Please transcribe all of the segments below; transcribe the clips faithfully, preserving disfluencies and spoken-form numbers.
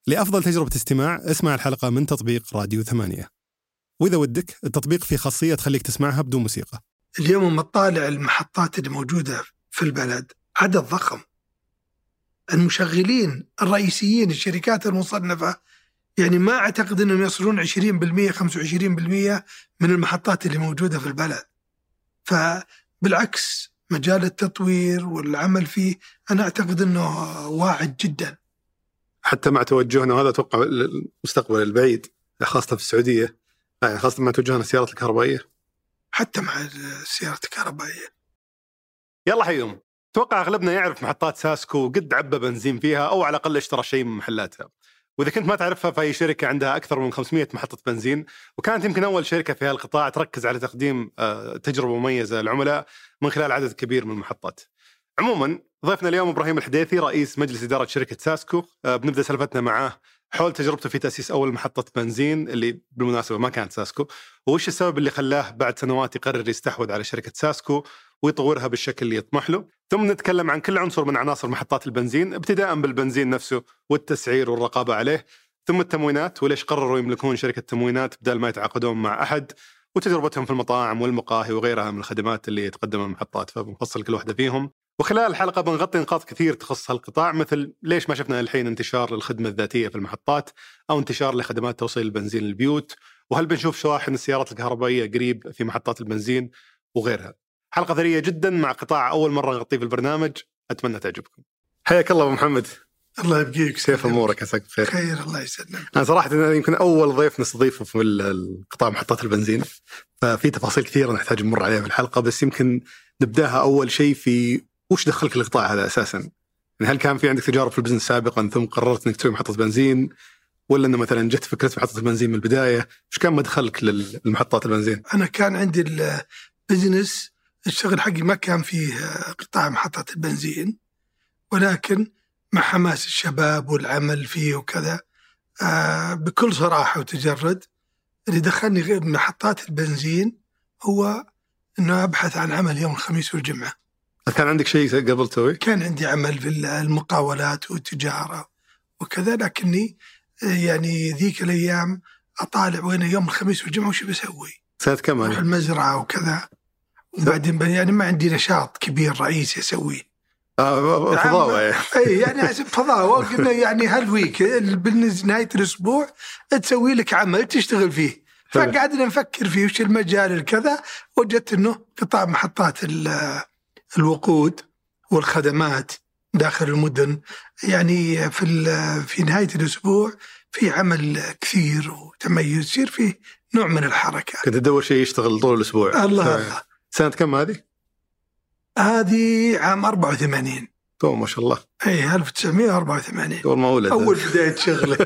لأفضل تجربة استماع اسمع الحلقة من تطبيق راديو ثمانية، وإذا ودك التطبيق فيه خاصية تخليك تسمعها بدون موسيقى. اليوم لما تطالع المحطات اللي موجودة في البلد عدد ضخم، المشغلين الرئيسيين الشركات المصنفة يعني ما أعتقد أنهم يصلون عشرين بالمئة خمسة وعشرين بالمئة من المحطات اللي موجودة في البلد. فبالعكس مجال التطوير والعمل فيه أنا أعتقد أنه واعد جدا، حتى مع توجهنا، وهذا أتوقع المستقبل البعيد خاصة في السعودية، خاصة مع توجهنا السيارات الكهربائية، حتى مع السيارات الكهربائية. يلا حيهم. توقع أغلبنا يعرف محطات ساسكو قد عبى بنزين فيها أو على الأقل اشترى شيء من محلاتها، وإذا كنت ما تعرفها فهي شركة عندها أكثر من خمسمئة محطة بنزين، وكانت يمكن أول شركة في هالقطاع تركز على تقديم تجربة مميزة للعملاء من خلال عدد كبير من المحطات. عموما ضيفنا اليوم إبراهيم الحديثي رئيس مجلس إدارة شركة ساسكو. بنبدأ سلفتنا معاه حول تجربته في تأسيس أول محطة بنزين اللي بالمناسبة ما كانت ساسكو، وإيش السبب اللي خلاه بعد سنوات يقرر يستحوذ على شركة ساسكو ويطورها بالشكل اللي يطمح له. ثم نتكلم عن كل عنصر من عناصر محطات البنزين، ابتداء بالبنزين نفسه والتسعير والرقابة عليه، ثم التموينات وليش قرروا يملكون شركة تموينات بدل ما يتعاقدون مع أحد، وتجربتهم في المطاعم والمقاهي وغيرها من الخدمات اللي تقدمها المحطات، فبنفصل كل واحدة فيهم. وخلال الحلقة بنغطي نقاط كثير تخص هالقطاع، مثل ليش ما شفنا الحين انتشار للخدمة الذاتية في المحطات أو انتشار لخدمات توصيل البنزين للبيوت، وهل بنشوف شواحن السيارات الكهربائية قريب في محطات البنزين وغيرها. حلقة ثرية جدا مع قطاع أول مرة نغطيه في البرنامج، أتمنى تعجبكم. حياك الله أبو محمد. الله يبقيك. كيف أمورك؟ عساك بخير. خير الله يسلمك. أنا صراحة أنا يمكن أول ضيف نستضيفه في القطاع محطات البنزين، ففي تفاصيل كثيرة نحتاج نمر عليها في الحلقة، بس يمكن نبداها أول شيء في وش دخلك القطاع هذا أساساً؟ يعني هل كان في عندك تجارب في البزنس سابقاً ثم قررت إنك تسوي محطة بنزين، ولا إنه مثلاً جت فكرة محطة البنزين من البداية؟ وش كان مدخلك للمحطات البنزين؟ أنا كان عندي البزنس، الشغل حقي ما كان فيه قطاع محطة البنزين، ولكن مع حماس الشباب والعمل فيه وكذا آه بكل صراحة وتجرد، اللي دخلني غير محطات البنزين هو إنه أبحث عن عمل يوم الخميس والجمعة. كان عندك شيء قبل تسوي؟ كان عندي عمل في المقاولات والتجارة وكذا، لكني يعني ذيك الأيام أطالع وين يوم الخميس والجمعة وش بسوي. سنة كم؟ أروح المزرعة وكذا، وبعدين يعني ما عندي نشاط كبير رئيسي أسويه. آه فضاوة. أي يعني حسب فضاوة. قلنا يعني هالويك بالنسبة نهاية الأسبوع تسوي لك عمل تشتغل فيه، فقعدنا نفكر فيه وش المجال الكذا، وجدت إنه قطاع محطات الوقود والخدمات داخل المدن، يعني في في نهاية الأسبوع في عمل كثير وتميز، يصير فيه نوع من الحركة. كنت تدور شيء يشتغل طول الأسبوع. الله الله. سنة كم هذه؟ هذه عام أربعة وثمانين. تو ما شاء الله. أي ألف وتسعمائة وأربعة وثمانين. أول ما ولد. أول بداية شغله.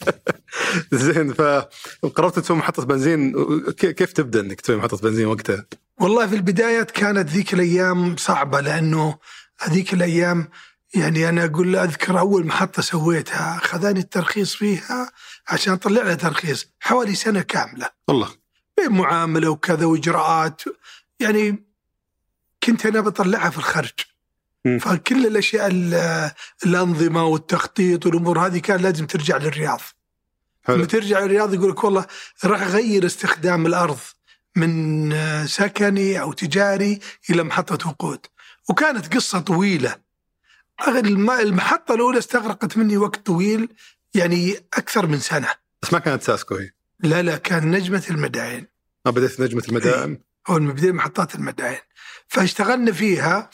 زين، فقررت تسوي محطة بنزين. كيف تبدأ إنك تسوي محطة بنزين وقتها؟ والله في البدايات كانت ذيك الأيام صعبة، لأنه هذيك الأيام يعني أنا أقول أذكر أول محطة سويتها خذاني الترخيص فيها عشان أطلع لها ترخيص حوالي سنة كاملة. والله. بمعاملة وكذا وإجراءات، يعني كنت أنا بطلعها في الخرج. م. فكل الأشياء الأنظمة والتخطيط والأمور هذه كان لازم ترجع للرياض. لما ترجع للرياض يقولك والله راح أغير استخدام الأرض من سكني أو تجاري إلى محطة وقود، وكانت قصة طويلة. المحطة الأولى استغرقت مني وقت طويل، يعني أكثر من سنة. بس ما كانت ساسكو هي؟ لا لا، كان نجمة المدائن. ما بدأت نجمة المدائن؟ هو المبدأ محطات المدائن، فاشتغلنا فيها.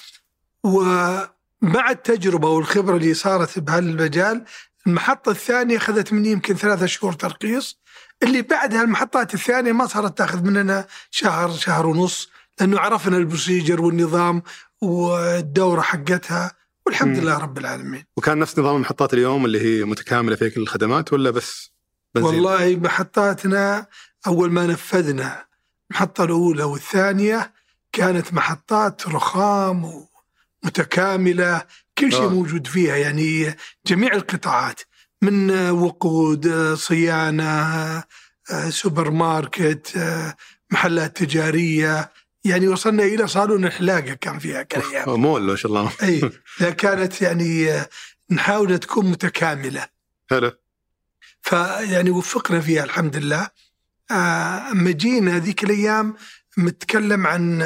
ومع التجربة والخبرة اللي صارت بهالمجال، المحطة الثانية أخذت مني يمكن ثلاثة شهور ترخيص، اللي بعدها المحطات الثانية ما صارت تأخذ مننا شهر شهر ونص، لأنه عرفنا البروسيجر والنظام والدورة حقتها، والحمد م. لله رب العالمين. وكان نفس نظام المحطات اليوم اللي هي متكاملة في كل الخدمات، ولا بس بنزين؟ والله محطاتنا أول ما نفذنا المحطة الأولى والثانية كانت محطات رخام ومتكاملة، كل شيء موجود فيها، يعني جميع القطاعات، من وقود، صيانة، سوبر ماركت، محلات تجارية، يعني وصلنا إلى صالون الحلاقة كان فيها كريم. مول ما شاء الله. أي كانت يعني نحاول تكون متكاملة. حلو. فيعني وفقنا فيها الحمد لله. أما جينا ذيك الأيام متكلم عن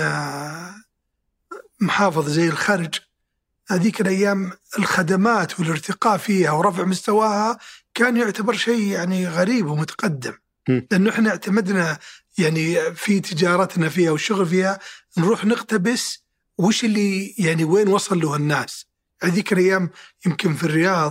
محافظة زي الخرج، هذيك الأيام الخدمات والارتقاء فيها ورفع مستواها كان يعتبر شيء يعني غريب ومتقدم، لأنه إحنا اعتمدنا يعني في تجارتنا فيها والشغل فيها نروح نقتبس وش اللي يعني وين وصل له الناس. هذيك الأيام يمكن في الرياض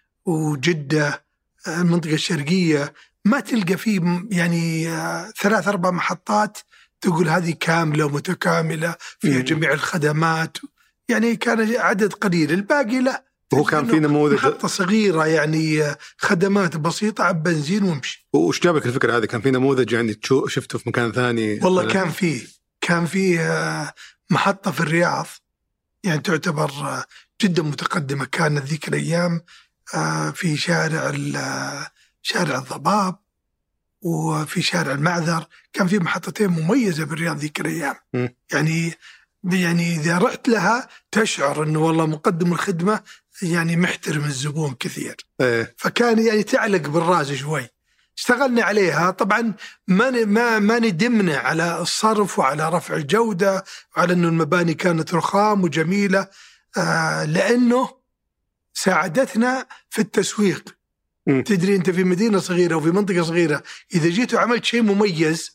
وجدة المنطقة الشرقية ما تلقى فيه يعني ثلاث أربع محطات تقول هذه كاملة ومتكاملة فيها جميع الخدمات، يعني كان عدد قليل، الباقي لا. وهو كان في نموذج محطة صغيرة يعني خدمات بسيطة عب بنزين ومشي. وش جابك الفكرة هذه؟ كان في نموذج يعني شفته في مكان ثاني؟ والله كان فيه كان فيه محطة في الرياض يعني تعتبر جدا متقدمة، كانت ذيك الأيام في شارع شارع الضباب وفي شارع المعذر، كان في محطتين مميزة بالرياض ذيك الأيام. م. يعني يعني إذا رحت لها تشعر أنه والله مقدم الخدمة يعني محترم الزبون كثير. إيه. فكان يعني تعلق بالراس شوي. اشتغلنا عليها طبعا، ما ما ما ندمنا على الصرف وعلى رفع الجودة وعلى أنه المباني كانت رخام وجميلة، آه لأنه ساعدتنا في التسويق. م. تدري أنت في مدينة صغيرة وفي منطقة صغيرة إذا جيت وعملت شيء مميز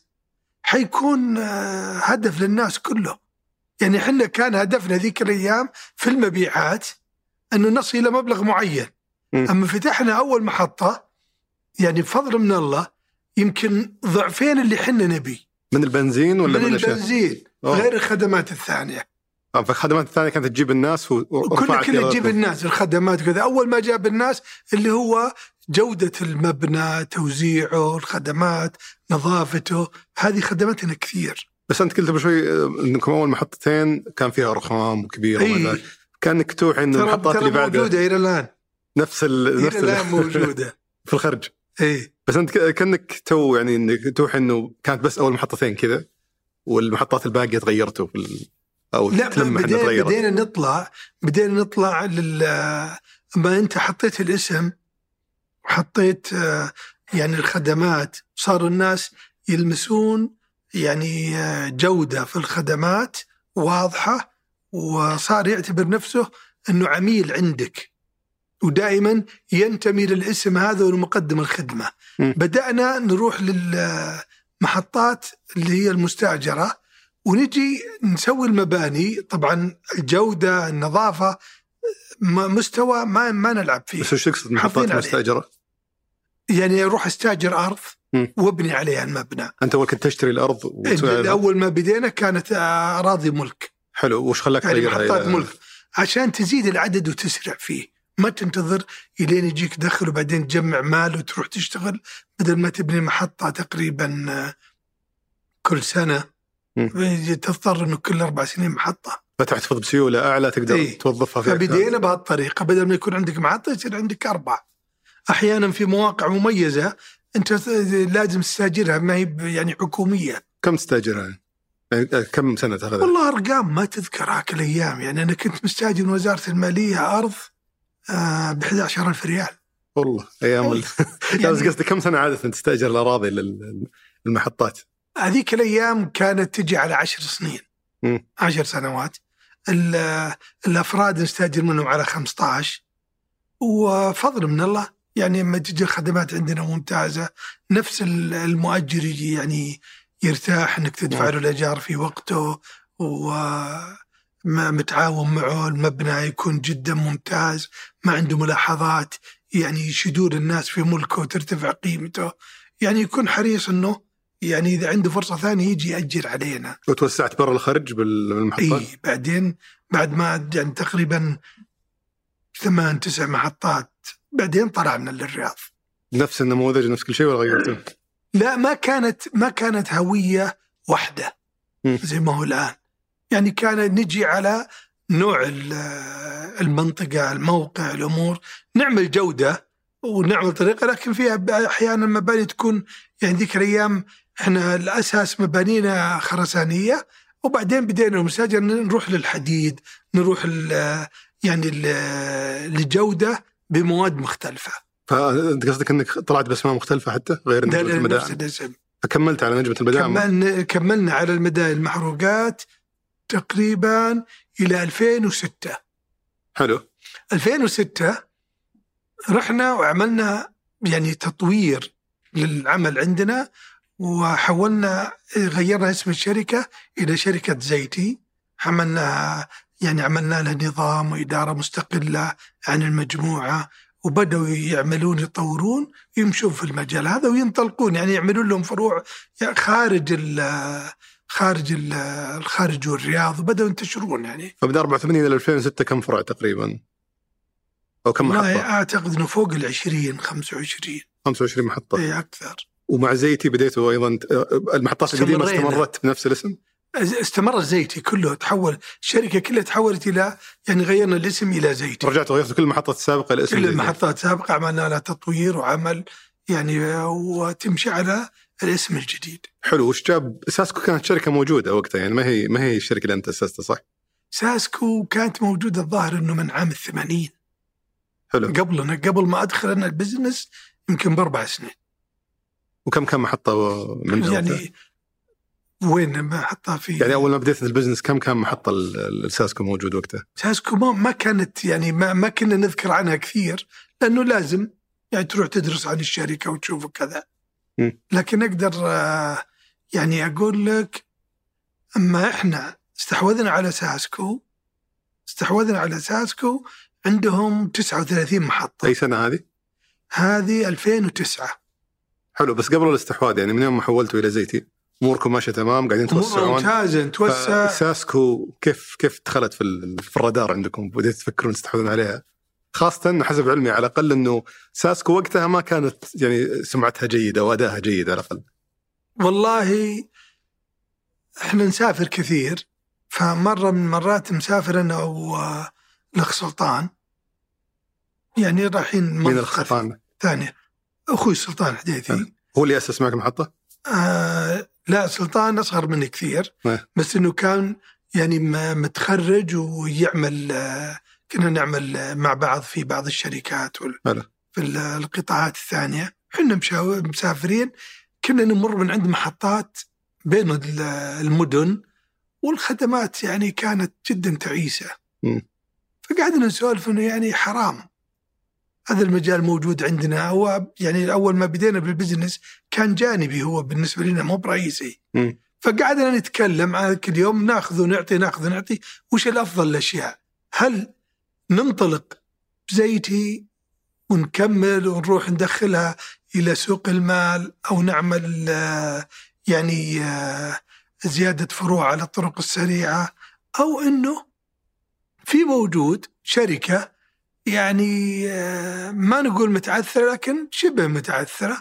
حيكون آه هدف للناس كله. يعني حنا كان هدفنا ذيك الأيام في المبيعات أنه نصل إلى مبلغ معين. م. أما فتحنا أول محطة يعني بفضل من الله يمكن ضعفين اللي حنا نبي من البنزين ولا من, من البنزين أوه. غير الخدمات الثانية. فالخدمات الثانية كانت تجيب الناس وكل كل تجيب الناس الخدمات كذا. أول ما جاب الناس اللي هو جودة المبنى، توزيعه، الخدمات، نظافته، هذه خدماتنا كثير. بس أنت قلت بشوي إنكم أول محطتين كان فيها رخام وكبيرة أي. كانك توحي إن المحطات اللي بعدها موجودة إلى الآن، نفس ال نفس الآن موجودة في الخرج. إيه. بس أنت كأنك تو يعني إنك توحي إنه كانت بس أول محطتين كذا والمحطات الباقية تغيرته في ال... أو لا بدينا, بدينا نطلع بدينا نطلع لل ما أنت حطيت الاسم وحطيت يعني الخدمات، صار الناس يلمسون يعني جودة في الخدمات واضحة، وصار يعتبر نفسه أنه عميل عندك ودائما ينتمي للاسم هذا والمقدم الخدمة. م. بدأنا نروح للمحطات اللي هي المستأجرة ونجي نسوي المباني، طبعا الجودة النظافة مستوى ما ما نلعب فيه. بس وش تقصد محطات مستأجرة؟ يعني أروح استأجر أرض م. وابني عليها المبنى. أنت أول كنت تشتري الأرض وتسوي أول ما بدينا كانت أراضي ملك. حلو. وش خلاك يعني تغيرها؟ محطات ملك عشان تزيد العدد وتسرع فيه، ما تنتظر إلين يجيك دخل وبعدين تجمع مال وتروح تشتغل، بدل ما تبني محطة تقريبا كل سنة تضطر إنه كل أربع سنين محطة، فتحتفظ بسيولة أعلى تقدر ايه؟ توظفها فيها. فبدينا بهالطريقة، بدل ما يكون عندك محطة يصير عندك أربع. أحيانا في مواقع مميزة أنت لازم تستاجرها، ما هي يعني حكومية. كم تستاجرها؟ يعني كم سنة تاخذها؟ والله أرقام ما تذكرها كل أيام. يعني أنا كنت مستاجر من وزارة المالية أرض آه ب أحد عشر ألف ريال. والله أيام ال... يعني بس قصدي كم سنة عادة تستاجر الأراضي للمحطات؟ هذيك الأيام كانت تجي على عشر سنين م. عشر سنوات. الأفراد نستاجر منهم على خمسة عشر، وفضل من الله يعني لما تجي الخدمات عندنا ممتازة. نفس المؤجر يجي يعني يرتاح انك تدفع له الايجار في وقته ومتعاون معه، المبنى يكون جدا ممتاز، ما عنده ملاحظات، يعني يشدون الناس في ملكه وترتفع قيمته، يعني يكون حريص انه يعني اذا عنده فرصة ثانية يجي يأجر علينا. وتوسعت برا الخرج بالمحطات؟ اي بعدين بعد ما يعني تقريبا ثمان تسع محطات بعدين طلعنا للرياض. نفس النموذج نفس كل شيء ولا غيرته؟ لا ما كانت ما كانت هوية واحدة زي ما هو الآن. يعني كان نجي على نوع المنطقة، الموقع، الأمور، نعمل جودة ونعمل طريقة، لكن فيها أحيانا مباني تكون يعني ذيك الأيام إحنا الأساس مبانينا خرسانية، وبعدين بدينا المساجر نروح للحديد، نروح يعني لجودة بمواد مختلفة. فأنت قصدك أنك طلعت بأسماء مختلفة حتى غير نجمة المدائن؟ فكملت على نجمة المدائن؟ كملنا, كملنا على المدائن المحروقات تقريبا إلى ألفين وستة. حلو. ألفين وستة رحنا وعملنا يعني تطوير للعمل عندنا، وحولنا غيرنا اسم الشركة إلى شركة زيتي. عملنا يعني عملنا لها نظام وإدارة مستقلة عن المجموعة، وبدأوا يعملون يطورون يمشون في المجال هذا وينطلقون، يعني يعملون لهم فروع خارج ال خارج ال الخارج والرياض، وبدأوا ينتشرون يعني. فبدأ أربعة وثمانين إلى ألفين وستة كم فرع تقريبا أو كم محطة؟ أعتقد إنه فوق العشرين خمسة وعشرين خمسة وعشرين محطة. إيه أكثر. ومع زيتي بديتوا أيضا المحطات القديمة استمرت بنفس الاسم؟ استمر زيتي كله، تحول الشركة كلها تحولت إلى يعني غيرنا الاسم إلى زيتي. رجعت غيرتوا كل المحطات السابقة الاسم؟ كل المحطات السابقة عملنا لها تطوير وعمل يعني، وتمشي على الاسم الجديد. حلو. وش جاب ساسكو؟ كانت شركة موجودة وقتها يعني، ما هي ما هي الشركة اللي أنت أسستها صح؟ ساسكو كانت موجودة الظاهر إنه من عام الثمانين. حلو. قبلنا قبل ما أدخل أنا البزنس يمكن بأربع سنين. وكم كم محطة من يعني وين ما حطها في يعني أول ما بديت البزنس كم كان محطة الساسكو موجود وقتها؟ ساسكو ما ما كانت يعني ما ما كنا نذكر عنها كثير، لأنه لازم يعني تروح تدرس عن الشركة وتشوف كذا. م. لكن أقدر يعني أقول لك أما إحنا استحوذنا على ساسكو استحوذنا على ساسكو عندهم تسعة وثلاثين محطة. أي سنة هذه؟ هذه ألفين وتسعة. حلو. بس قبل الاستحواذ يعني من يوم ما حولتوا إلى زيتي أموركم ماشية تمام، قاعدين توسعون؟ ممتازة نتوسع. ساسكو كيف كيف دخلت في في الرادار عندكم بديت تفكرون تستحوذون عليها؟ خاصة إنه حسب علمي على الأقل إنه ساسكو وقتها ما كانت يعني سمعتها جيدة وأداها جيد على الأقل. والله إحنا نسافر كثير، فمرة من مرات مسافر أنا والأخ سلطان، يعني رايحين من الخطان ثانية أخوي سلطان حديثي. هو اللي أسس معك المحطة؟ آه لا، سلطان أصغر مني كثير. نه. بس إنه كان يعني متخرج ويعمل آه كنا نعمل مع بعض في بعض الشركات وال... في القطاعات الثانية. حنا مسافرين كنا نمر من عند محطات بين المدن، والخدمات يعني كانت جدا تعيسة. م. فقعدنا نسولف إنه يعني حرام هذا المجال موجود عندنا. هو يعني أول ما بدينا بالبزنس كان جانبي هو بالنسبة لنا مو برئيسي. م. فقعدنا نتكلم على كل يوم ناخذ ونعطي ناخذ ونعطي وش الأفضل الأشياء، هل ننطلق بزيتي ونكمل ونروح ندخلها إلى سوق المال، أو نعمل يعني زيادة فروع على الطرق السريعة، أو إنه في موجود شركة يعني ما نقول متعثرة لكن شبه متعثرة،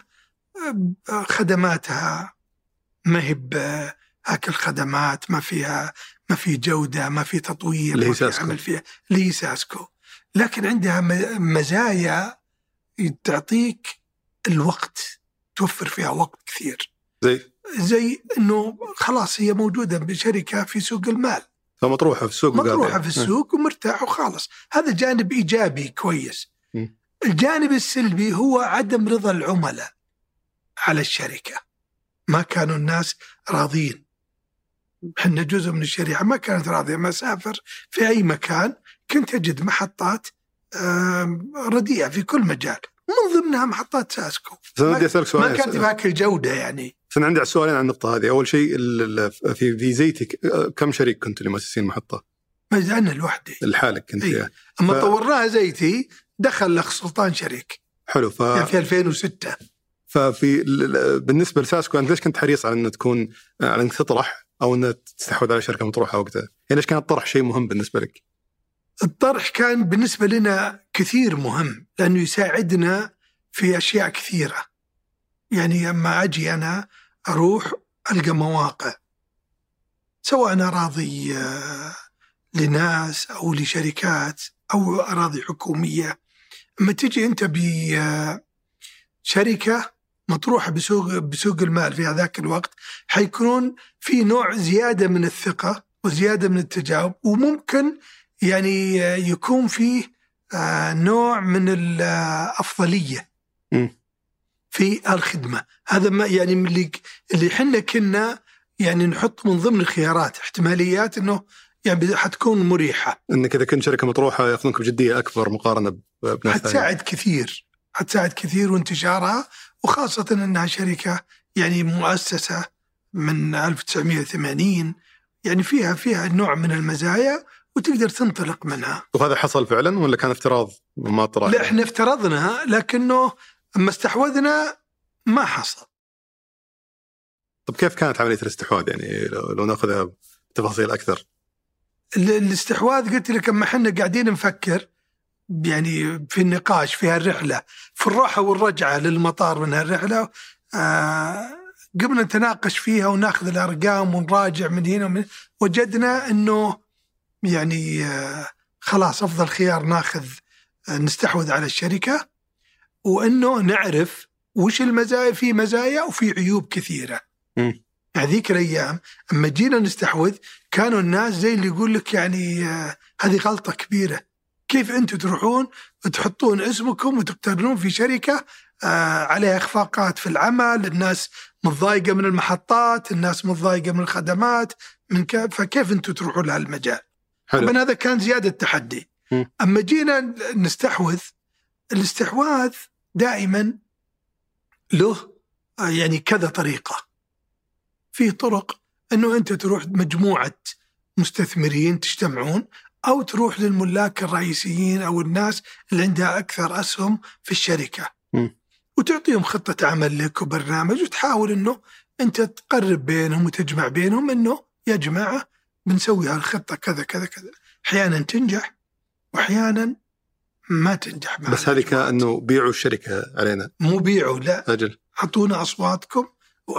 خدماتها ما هي بهاك الخدمات، ما فيها ما في جودة، ما في تطوير، ما في عمل فيها، اللي هي ساسكو. لكن عندها مزايا تعطيك الوقت، توفر فيها وقت كثير. زي زي إنه خلاص هي موجودة بشركة في سوق المال، فمطروحة في السوق، مطروحة في السوق ومرتاح وخالص. هذا جانب إيجابي كويس. م. الجانب السلبي هو عدم رضا العملاء على الشركة. ما كانوا الناس راضين. حنا جزء من الشريعة ما كانت راضية. ما سافر في أي مكان كنت أجد محطات رديئة في كل مجال، من ضمنها محطات ساسكو. ما, ما كانت بهاك الجودة يعني. أنا عندي سؤالين عن النقطة هذه. أول شيء في في زيتي كم شريك كنتوا اللي مؤسسين المحطة؟ ما أنا لوحدي الحالك كنت إيه. فيها. أما ف... طورناها زيتي دخل الأخ سلطان شريك. حلو. ف... يعني في ألفين وستة. ففي بالنسبة لساسكو أنت ليش كنت حريص على أن تكون على أنك تطرح أو أن تستحوذ على شركة مطروحة وقتها؟ يعني ليش كان الطرح شيء مهم بالنسبة لك؟ الطرح كان بالنسبة لنا كثير مهم، لأنه يساعدنا في أشياء كثيرة. يعني أما أجي أنا أروح ألقى مواقع، سواء أنا أراضي لناس أو لشركات أو أراضي حكومية، أما تجي أنت بشركة مطروحة بسوق, بسوق المال في هذاك الوقت، حيكون في نوع زيادة من الثقة وزيادة من التجاوب، وممكن يعني يكون فيه نوع من الأفضلية م. في الخدمة. هذا ما يعني اللي اللي حنا كنا يعني نحط من ضمن الخيارات احتماليات إنه يعني حتكون مريحة، إنك إذا كنت شركة مطروحة يأخذونك بجدية أكبر مقارنة بناس حتساعد كثير حتساعد كثير وانتشارها، وخاصة أنها شركة يعني مؤسسة من ألف وتسعمائة وثمانين، يعني فيها فيها نوع من المزايا وتقدر تنطلق منها. وهذا حصل فعلا ولا كان افتراض ما طرح؟ لا احنا افترضنا، لكنه اما استحوذنا ما حصل. طب كيف كانت عملية الاستحواذ يعني لو ناخذها بتفاصيل أكثر؟ الاستحواذ قلت لك اما احنا قاعدين نفكر يعني في النقاش في هالرحلة، في الروحة والرجعة للمطار من هالرحلة، آه قبل نتناقش فيها وناخذ الأرقام ونراجع من هنا ومن، وجدنا أنه يعني آه خلاص أفضل خيار ناخذ آه نستحوذ على الشركة، وأنه نعرف وش المزايا، في مزايا وفي عيوب كثيرة. م. هذيك الأيام أما جينا نستحوذ كانوا الناس زي اللي يقول لك يعني آه هذه غلطة كبيرة، كيف أنتم تروحون وتحطون اسمكم وتقترنون في شركة آه عليها إخفاقات في العمل، الناس متضايقة من المحطات، الناس متضايقة من الخدمات، من ك... فكيف أنتم تروحون لهالمجال؟ طبعا هذا كان زيادة تحدي. م. أما جينا نستحوذ، الاستحواذ دائما له آه يعني كذا طريقة. في طرق أنه أنت تروح مجموعة مستثمرين تجتمعون، أو تروح للملاك الرئيسيين أو الناس اللي عندها أكثر أسهم في الشركة م. وتعطيهم خطة عمل لك وبرنامج، وتحاول أنه أنت تقرب بينهم وتجمع بينهم أنه يا جماعة بنسوي هالخطة كذا كذا كذا. أحيانا تنجح وأحيانا ما تنجح. بس هذه كأنه بيعوا الشركة علينا، مو بيعوا، لا أجل أعطونا أصواتكم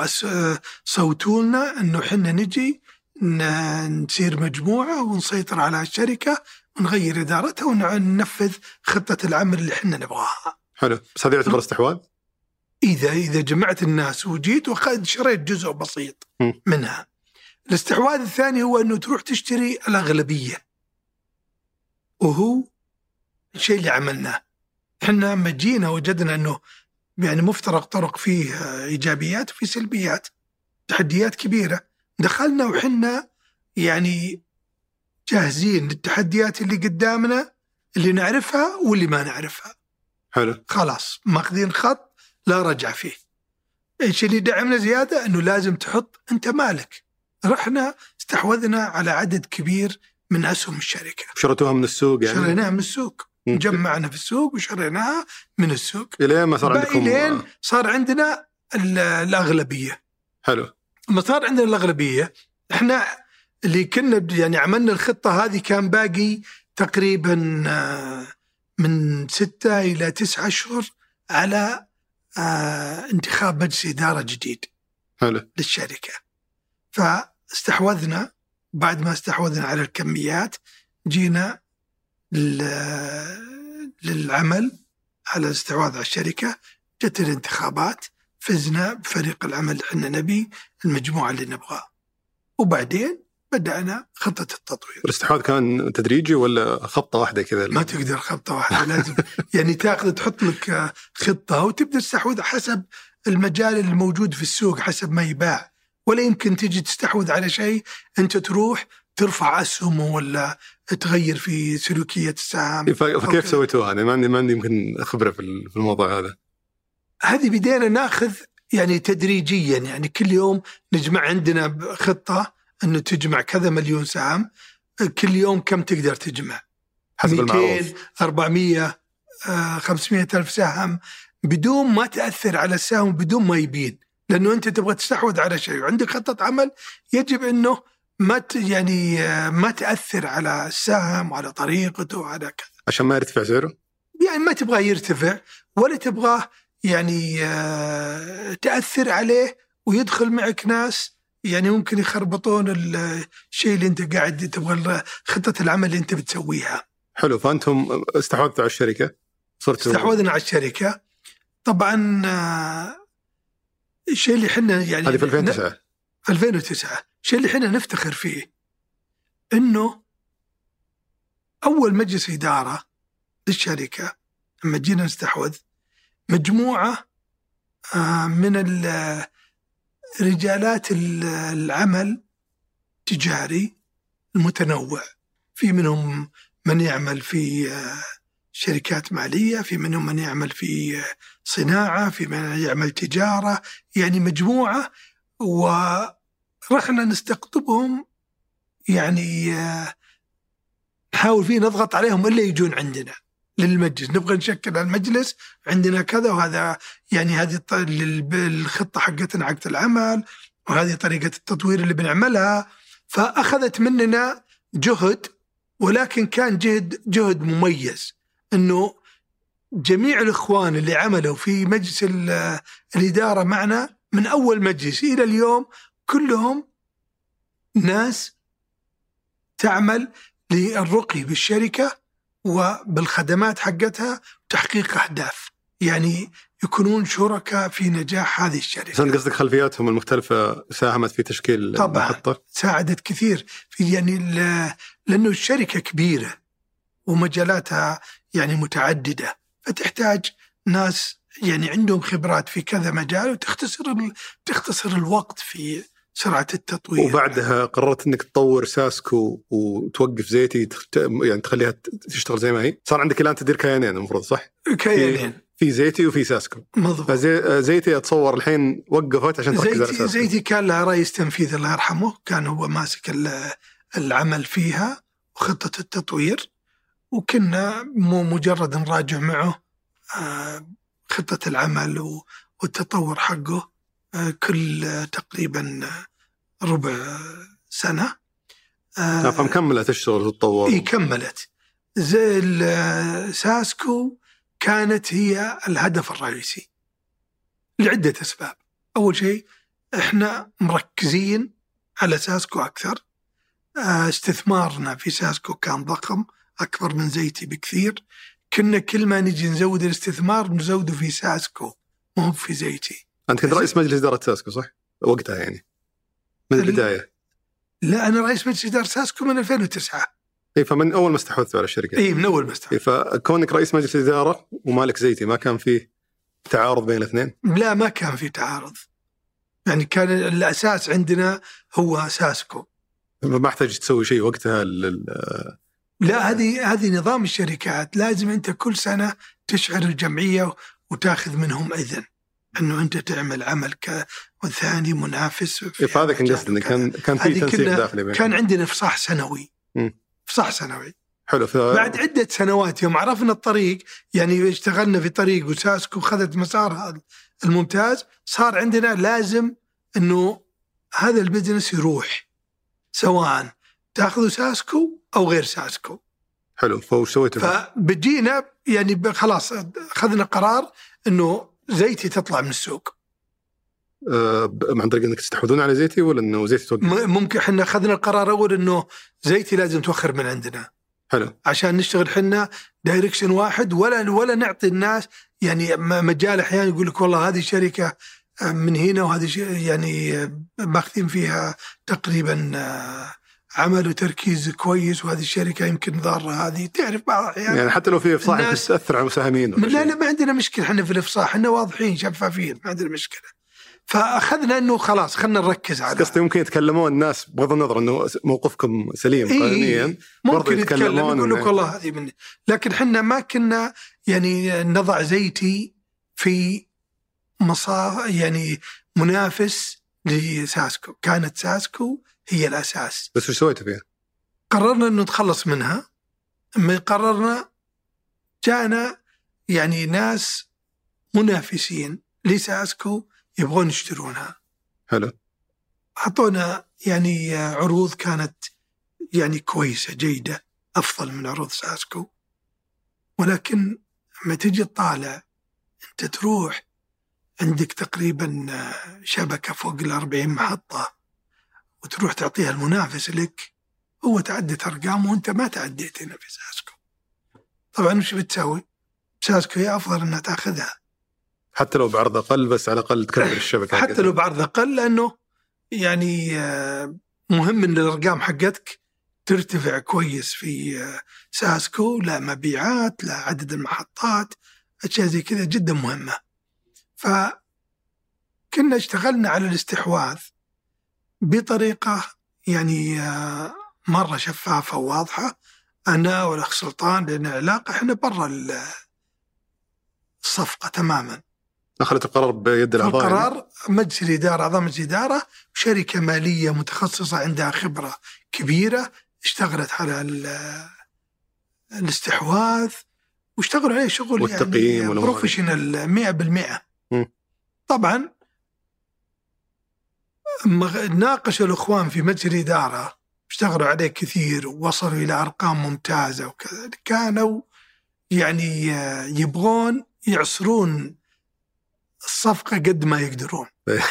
وصوتوا لنا أنه حنا نجي نصير مجموعة ونسيطر على الشركة ونغير إدارتها وننفذ خطة العمل اللي حنا نبغاها. حلو. بس هذا يعتبر استحواذ؟ إذا إذا جمعت الناس وجيت وخذ شريت جزء بسيط م. منها. الاستحواذ الثاني هو أنه تروح تشتري الأغلبية، وهو الشيء اللي عملناه. حنا لما جينا وجدنا أنه يعني مفترق طرق، فيه إيجابيات وفيه سلبيات، تحديات كبيرة. دخلنا وحنا يعني جاهزين للتحديات اللي قدامنا، اللي نعرفها واللي ما نعرفها. حلو. خلاص ماخذين خط لا رجع فيه. ايش اللي دعمنا زيادة؟ انه لازم تحط انت مالك. رحنا استحوذنا على عدد كبير من اسهم الشركة. شريتوها من السوق يعني؟ شريناها من السوق، جمعنا في السوق وشريناها من السوق. إلين ما صار عندكم إلين صار عندنا الأغلبية. حلو. لما صار عندنا الأغلبية، احنا اللي كنا يعني عملنا الخطة هذه كان باقي تقريبا من ستة إلى تسعة أشهر على انتخاب مجلس إدارة جديد. حلو. للشركة. فاستحوذنا، بعد ما استحوذنا على الكميات جينا للعمل على الاستحواذ على الشركة. جت الانتخابات، فزنا بفريق العمل اللي احنا نبي، المجموعة اللي نبغاه، وبعدين بدأنا خطة التطوير. الاستحواذ كان تدريجي ولا خطة واحدة كذا؟ ما تقدر خطة واحدة، لازم يعني تاخذ تحط لك خطة وتبدأ تستحوذ حسب المجال الموجود في السوق، حسب ما يباع. ولا يمكن تجي تستحوذ على شيء أنت تروح ترفع أسهمه ولا تغير في سلوكية السهم. فكيف سويتوها؟ أنا ما عندي ما عندي يمكن خبرة في الموضوع هذا. هذه بدينا ناخذ يعني تدريجيا، يعني كل يوم نجمع، عندنا خطة أنه تجمع كذا مليون سهم، كل يوم كم تقدر تجمع؟ حسب مئتين أربعمية خمسمية ألف سهم، بدون ما تأثر على السهم، بدون ما يبين. لأنه أنت تبغى تستحوذ على شيء وعندك خطة عمل، يجب أنه ما يعني ما تأثر على السهم وعلى طريقته وعلى كذا، عشان ما يرتفع سعره. يعني ما تبغاه يرتفع ولا تبغاه يعني تأثر عليه ويدخل معك ناس يعني ممكن يخربطون الشيء اللي أنت قاعد تبغى، خطة العمل اللي أنت بتسويها. حلو. فأنتم استحوذتوا على الشركة؟ صرتوا استحوذنا على الشركة طبعا. الشيء اللي حنا يعني هذه في ألفين وتسعة. في ألفين وتسعة الشيء اللي حنا نفتخر فيه إنه أول مجلس إدارة للشركة لما جينا نستحوذ مجموعة من رجالات العمل التجاري المتنوع، في منهم من يعمل في شركات مالية، في منهم من يعمل في صناعة، في من يعمل تجارة، يعني مجموعة. ورحنا نستقطبهم، يعني نحاول فيه نضغط عليهم إلا يجون عندنا للمجلس، نبغى نشكل المجلس عندنا كذا، وهذا يعني هذه الخطة حقتنا حقت العمل، وهذه طريقة التطوير اللي بنعملها. فأخذت مننا جهد، ولكن كان جهد جهد مميز، إنه جميع الإخوان اللي عملوا في مجلس الإدارة معنا من أول مجلس إلى اليوم كلهم ناس تعمل للرقي بالشركة وبالخدمات حقتها وتحقيق أهداف، يعني يكونون شركاء في نجاح هذه الشركة. أنت قصدك خلفياتهم المختلفة ساهمت في تشكيل طبعا المحطة؟ ساعدت كثير في، يعني لأنه الشركة كبيرة ومجالاتها يعني متعددة، فتحتاج ناس يعني عندهم خبرات في كذا مجال، وتختصر تختصر الوقت في سرعة التطوير. وبعدها قررت انك تطور ساسكو وتوقف زيتي، يعني تخليها تشتغل زي ما هي. صار عندك الان تدير كيانين المفروض، صح؟ كيانين، في, في زيتي وفي ساسكو. مضبوط. فزيتي اتصور الحين وقفت عشان تركز على ساسكو. زيتي كان لها رئيس تنفيذي الله يرحمه، كان هو ماسك العمل فيها وخطة التطوير، وكنا مو مجرد نراجع معه خطة العمل والتطور حقه كل تقريبا ربع سنة. آه فمكملة تشتغل وتطور. إيه كملت. زي ساسكو كانت هي الهدف الرئيسي لعدة أسباب. أول شيء إحنا مركزين على ساسكو أكثر، استثمارنا في ساسكو كان ضخم أكبر من زيتي بكثير، كنا كل ما نجي نزود الاستثمار نزوده في ساسكو مو في زيتي. أنت كنت رئيس مجلس إدارة ساسكو صح؟ وقتها يعني من البداية؟ لا أنا رئيس مجلس إدارة ساسكو من ألفين وتسعة. إيه فمن أول ما استحوذت على الشركة. إيه من أول ما استحوذت. إيه فكونك رئيس مجلس إدارة ومالك زيتي ما كان فيه تعارض بين الاثنين؟ لا ما كان في تعارض، يعني كان الأساس عندنا هو ساسكو. ما احتاج تسوي شيء وقتها لل... لا هذه هذه نظام الشركات، لازم أنت كل سنة تشعر الجمعية وتاخذ منهم إذن إنه أنت تعمل عمل ك والثاني منافس. فهذا كان قصدي إن كان كان في تنسيق داخلي بين. كان عندنا إفصاح سنوي. إفصاح سنوي. حلو. ف... بعد عدة سنوات يوم عرفنا الطريق، يعني اشتغلنا في طريق وساسكو خذت مسارها الممتاز، صار عندنا لازم إنه هذا البزنس يروح سواء تأخذوا ساسكو أو غير ساسكو. حلو. فوش سويته؟ فبجينا يعني خلاص أخذنا قرار إنه زيتي تطلع من السوق. أه عن طريق انك تستحوذون على زيتي ولا انه زيتي توقف؟ ممكن احنا اخذنا القرار اول انه زيتي لازم توخر من عندنا. حلو. عشان نشتغل حنا دايركشن واحد، ولا ولا نعطي الناس يعني مجال. احيانا يقول لك والله هذه شركه من هنا وهذه يعني ماخذين فيها تقريبا عمل وتركيز كويس، وهذه الشركه يمكن ضاره. هذه تعرف بعض الاحيان يعني حتى لو في افصاح تاثر على المساهمين. لا لا ما عندنا مشكله احنا في الافصاح، احنا واضحين شفافين ما عندنا مشكله. فأخذنا أنه خلاص خلنا نركز على قصدي ممكن يتكلمون الناس بغض النظر أنه موقفكم سليم إيه قانونيا، ممكن يتكلمون يقول لك والله هذه مني، لكن حنا ما كنا يعني نضع زيتي في مصا يعني منافس لساسكو. كانت ساسكو هي الأساس. بس وش سويتوا فيها؟ قررنا أنه نتخلص منها. ما قررنا جانا يعني ناس منافسين لساسكو يبغون يشترونها. حلو. أعطونا يعني عروض كانت يعني كويسة جيدة، أفضل من عروض ساسكو، ولكن لما تجي تطالع أنت تروح عندك تقريبا شبكة فوق الأربعين محطة وتروح تعطيها المنافس لك، هو تعدت أرقام وأنت ما تعديت هنا في ساسكو. طبعا مش بتسوي ساسكو هي أفضل أنها تأخذها حتى لو بعرض أقل، بس على الأقل تكبر الشبكة. حتى لو بعرض أقل، لأنه يعني مهم أن الأرقام حقتك ترتفع كويس في ساسكو، لا مبيعات لا عدد المحطات أشياء زي كذا جدا مهمة. فكنا اشتغلنا على الاستحواذ بطريقة يعني مرة شفافة وواضحة. أنا والأخ سلطان لنا علاقة، إحنا برا الصفقة تماما. أخذت القرار بيد الأعضاء؟ القرار يعني؟ مجلس الإدارة، أعضاء مجلس الإدارة، شركة مالية متخصصة عندها خبرة كبيرة اشتغلت على الاستحواذ واشتغلوا عليه شغل والتقييم يعني بروفيشنال مئة بالمئة. طبعا ناقش الأخوان في مجلس الإدارة، اشتغلوا عليه كثير ووصلوا إلى أرقام ممتازة وكذا. كانوا يعني يبغون يعصرون الصفقة قد ما يقدرون.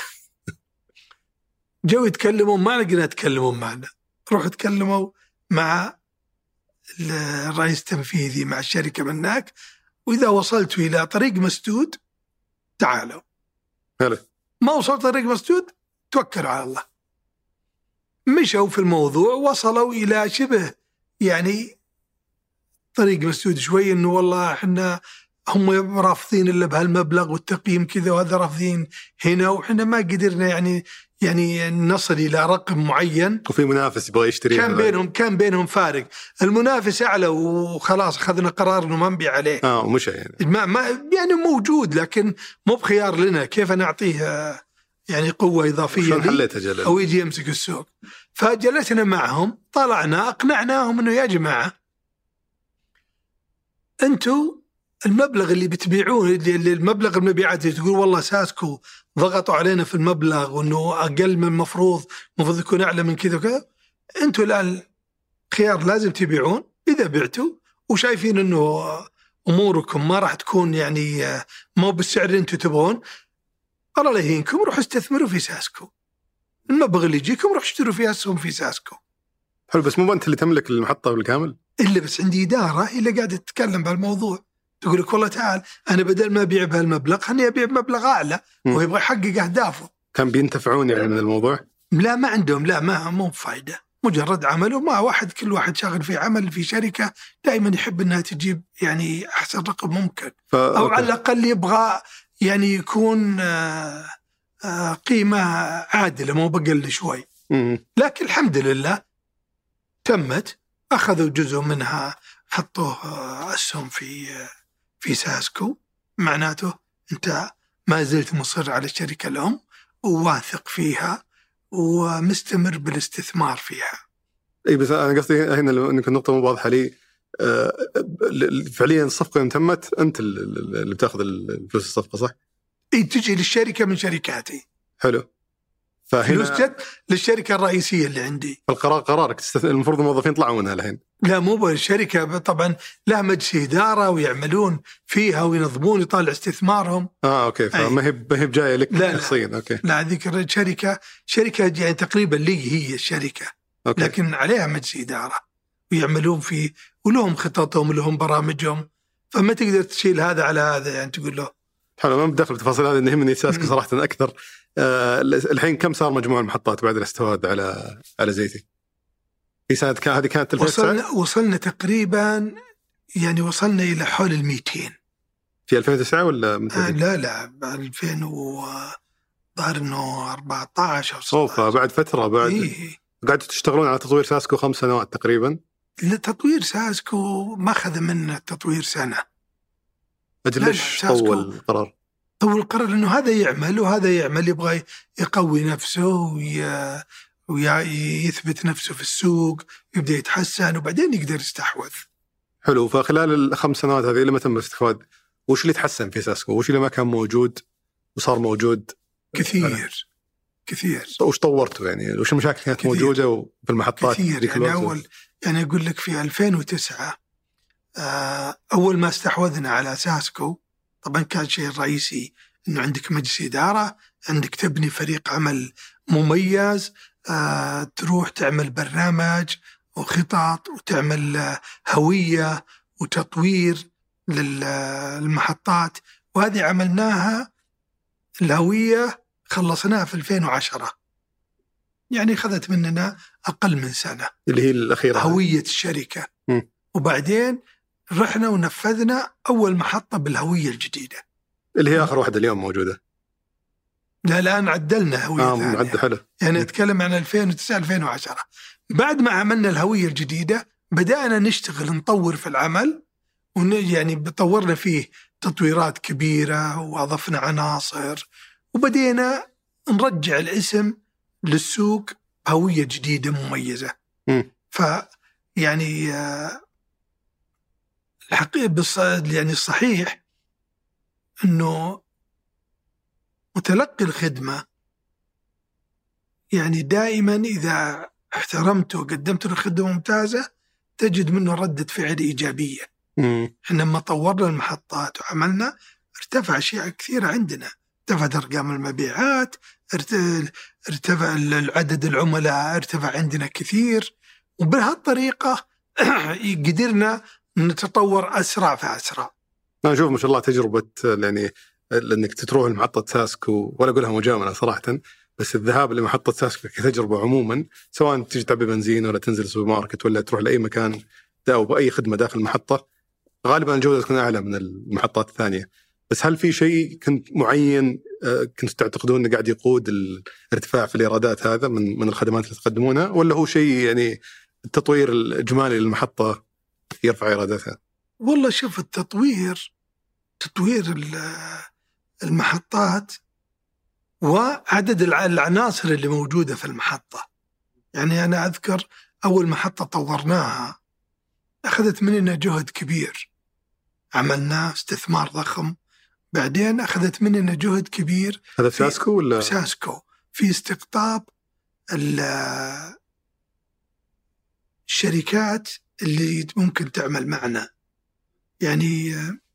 جو يتكلمون ما لقينا يتكلمون معنا، روحوا تكلموا مع الرئيس التنفيذي مع الشركة مناك، وإذا وصلتوا إلى طريق مسدود تعالوا. هلا. ما وصلت طريق مسدود توكلوا على الله. مشوا في الموضوع، وصلوا إلى شبه يعني طريق مسدود شوي، إنه والله إحنا هم رافضين إلا بهالمبلغ والتقييم كذا، وهذا رافضين هنا، وإحنا ما قدرنا يعني يعني نصل إلى رقم معين. وفي منافس يبغى يشتري، كان بينهم كان بينهم فارق. المنافس أعلى وخلاص أخذنا قرار إنه ما نبيع عليه. آه ومشى يعني. ما ما يعني موجود، لكن مو بخيار لنا. كيف نعطيه يعني قوة إضافية لي أو يجي يمسك السوق؟ فجلسنا معهم، طلعنا أقنعناهم إنه يا جماعة أنتوا المبلغ اللي بتبيعون، اللي المبلغ المبيعات اللي تقول والله ساسكو ضغطوا علينا في المبلغ وإنه أقل من المفروض، المفروض يكون أعلى من كذا وكذا، أنتوا الآن خيار لازم تبيعون. إذا بعتوا وشايفين إنه أموركم ما راح تكون يعني مو بالسعر اللي أنتوا تبغون، الله لا يهينكم، روحوا استثمروا في ساسكو. المبلغ اللي يجيكم روح اشتروا فيها أسهم في ساسكو. حلو، بس مو أنت اللي تملك المحطة بالكامل؟ إلا بس عندي إدارة اللي قاعدة تتكلم بهالموضوع، تقول لك والله تعال أنا بدل ما أبيع بهالمبلغ خلني أبيع بمبلغ أعلى، ويبغى يحقق أهدافه. كان بينتفعون يعني من الموضوع؟ لا ما عندهم، لا ما مو بفايدة، مجرد عمل. وما واحد كل واحد شاغل في عمل في شركة دائما يحب أنها تجيب يعني أحسن رقم ممكن، ف... أو أوكي. على الأقل يبغى يعني يكون آآ آآ قيمة عادلة مو بقل شوي. م- لكن الحمد لله تمت، أخذوا جزء منها حطوه أسهم في في ساسكو. معناته أنت ما زلت مصر على الشركة الأم وواثق فيها ومستمر بالاستثمار فيها. اي بس انا قصدي هنا انك النقطه مو واضحه لي. أه فعليا الصفقه يوم تمت انت اللي بتاخذ الفلوس الصفقه صح؟ اي تجي للشركه من شركاتي. حلو. فلوس جت للشركه الرئيسيه اللي عندي. القرار قرارك تستث... المفروض الموظفين يطلعوا منها الحين. لا مو بالشركه طبعا لها مجلس اداره ويعملون فيها وينظمون يطالع استثمارهم. اه اوكي، فما هي ما هي جايه لك شخصيا. اوكي لا هذيك الشركه شركه يعني تقريبا لي هي الشركه. أوكي. لكن عليها مجلس اداره ويعملون فيه ولهم خططهم ولهم برامجهم، فما تقدر تشيل هذا على هذا يعني تقول له. حلو، ما بدخل التفاصيل هذه، يهمني ساسكو صراحه اكثر. آه الحين كم صار مجموع المحطات بعد الاستحواذ على على زيتي؟ في سنة كان هذه كانت ألفين وتسعة؟ وصلنا وصلنا تقريبا يعني وصلنا إلى حول الميتين في ألفين وتسعة ولا من آه لا لا ألفين وظهر إنه أربعة عشر أو ستة عشر. بعد فترة بعد إيه. قاعدوا تشتغلون على تطوير ساسكو خمس سنوات تقريبا. لتطوير ساسكو ما أخذ منا التطوير سنة. أجل ليش طول القرار؟ طول القرار لأنه هذا يعمل وهذا يعمل، يبغى يقوي نفسه وي... ويثبت نفسه في السوق، يبدأ يتحسن وبعدين يقدر يستحوذ. حلو. فخلال الخمس سنوات هذه لما تم الاستحواذ وش اللي تحسن في ساسكو؟ وش اللي ما كان موجود وصار موجود؟ كثير أنا. كثير. وش طورته يعني؟ وش المشاكل كانت كثير. موجودة في المحطات؟ كثير يعني أول يعني أقول لك في ألفين وتسعة أول ما استحوذنا على ساسكو طبعا كان شيء رئيسي إنه عندك مجلس إدارة، عندك تبني فريق عمل مميز، آه، تروح تعمل برنامج وخطط وتعمل آه، هوية وتطوير للمحطات، وهذه عملناها. الهوية خلصناها في ألفين وعشرة، يعني أخذت مننا أقل من سنة اللي هي الأخيرة هوية الشركة. م. وبعدين رحنا ونفذنا أول محطة بالهوية الجديدة اللي هي آخر واحدة اليوم موجودة. لا الآن عدلنا هوية آه ثانية عد حلو. يعني أتكلم عن ألفين وتسعة ألفين وعشرة. بعد ما عملنا الهوية الجديدة بدأنا نشتغل نطور في العمل، ون يعني طورنا فيه تطويرات كبيرة وأضفنا عناصر، وبدينا نرجع الاسم للسوق هوية جديدة مميزة. م. ف يعني الحقيقة بص يعني الصحيح إنه متلقي الخدمة يعني دائما إذا احترمته وقدمت له خدمة ممتازة تجد منه ردة فعل إيجابية. لما طورنا المحطات وعملنا ارتفع أشياء كثيرة عندنا، ارتفعت أرقام المبيعات، ارتفع عدد العملاء، ارتفع عندنا كثير، وبهالطريقة قدرنا نتطور أسرع فأسرع. أنا أشوف ما شاء الله تجربة يعني لأنك تروح لمحطة ساسكو، ولا أقولها مجاملة صراحة، بس الذهاب لمحطة ساسكو كتجربة عموما، سواء تيجي تعبي بنزين ولا تنزل سوبر ماركت ولا تروح لأي مكان أو بأي خدمة داخل المحطة، غالبا الجودة تكون أعلى من المحطات الثانية. بس هل في شيء كنت معين كنت تعتقدون أنه قاعد يقود الارتفاع في الإيرادات هذا من من الخدمات اللي تقدمونها، ولا هو شيء يعني التطوير الإجمالي للمحطة يرفع إيراداتها؟ والله شوف، التطوير تطوير المحطات وعدد العناصر اللي موجودة في المحطة. يعني أنا أذكر أول محطة طورناها أخذت مننا جهد كبير، عملنا استثمار ضخم، بعدين أخذت مننا جهد كبير. هذا في ساسكو ولا؟ ساسكو في استقطاب الشركات اللي ممكن تعمل معنا. يعني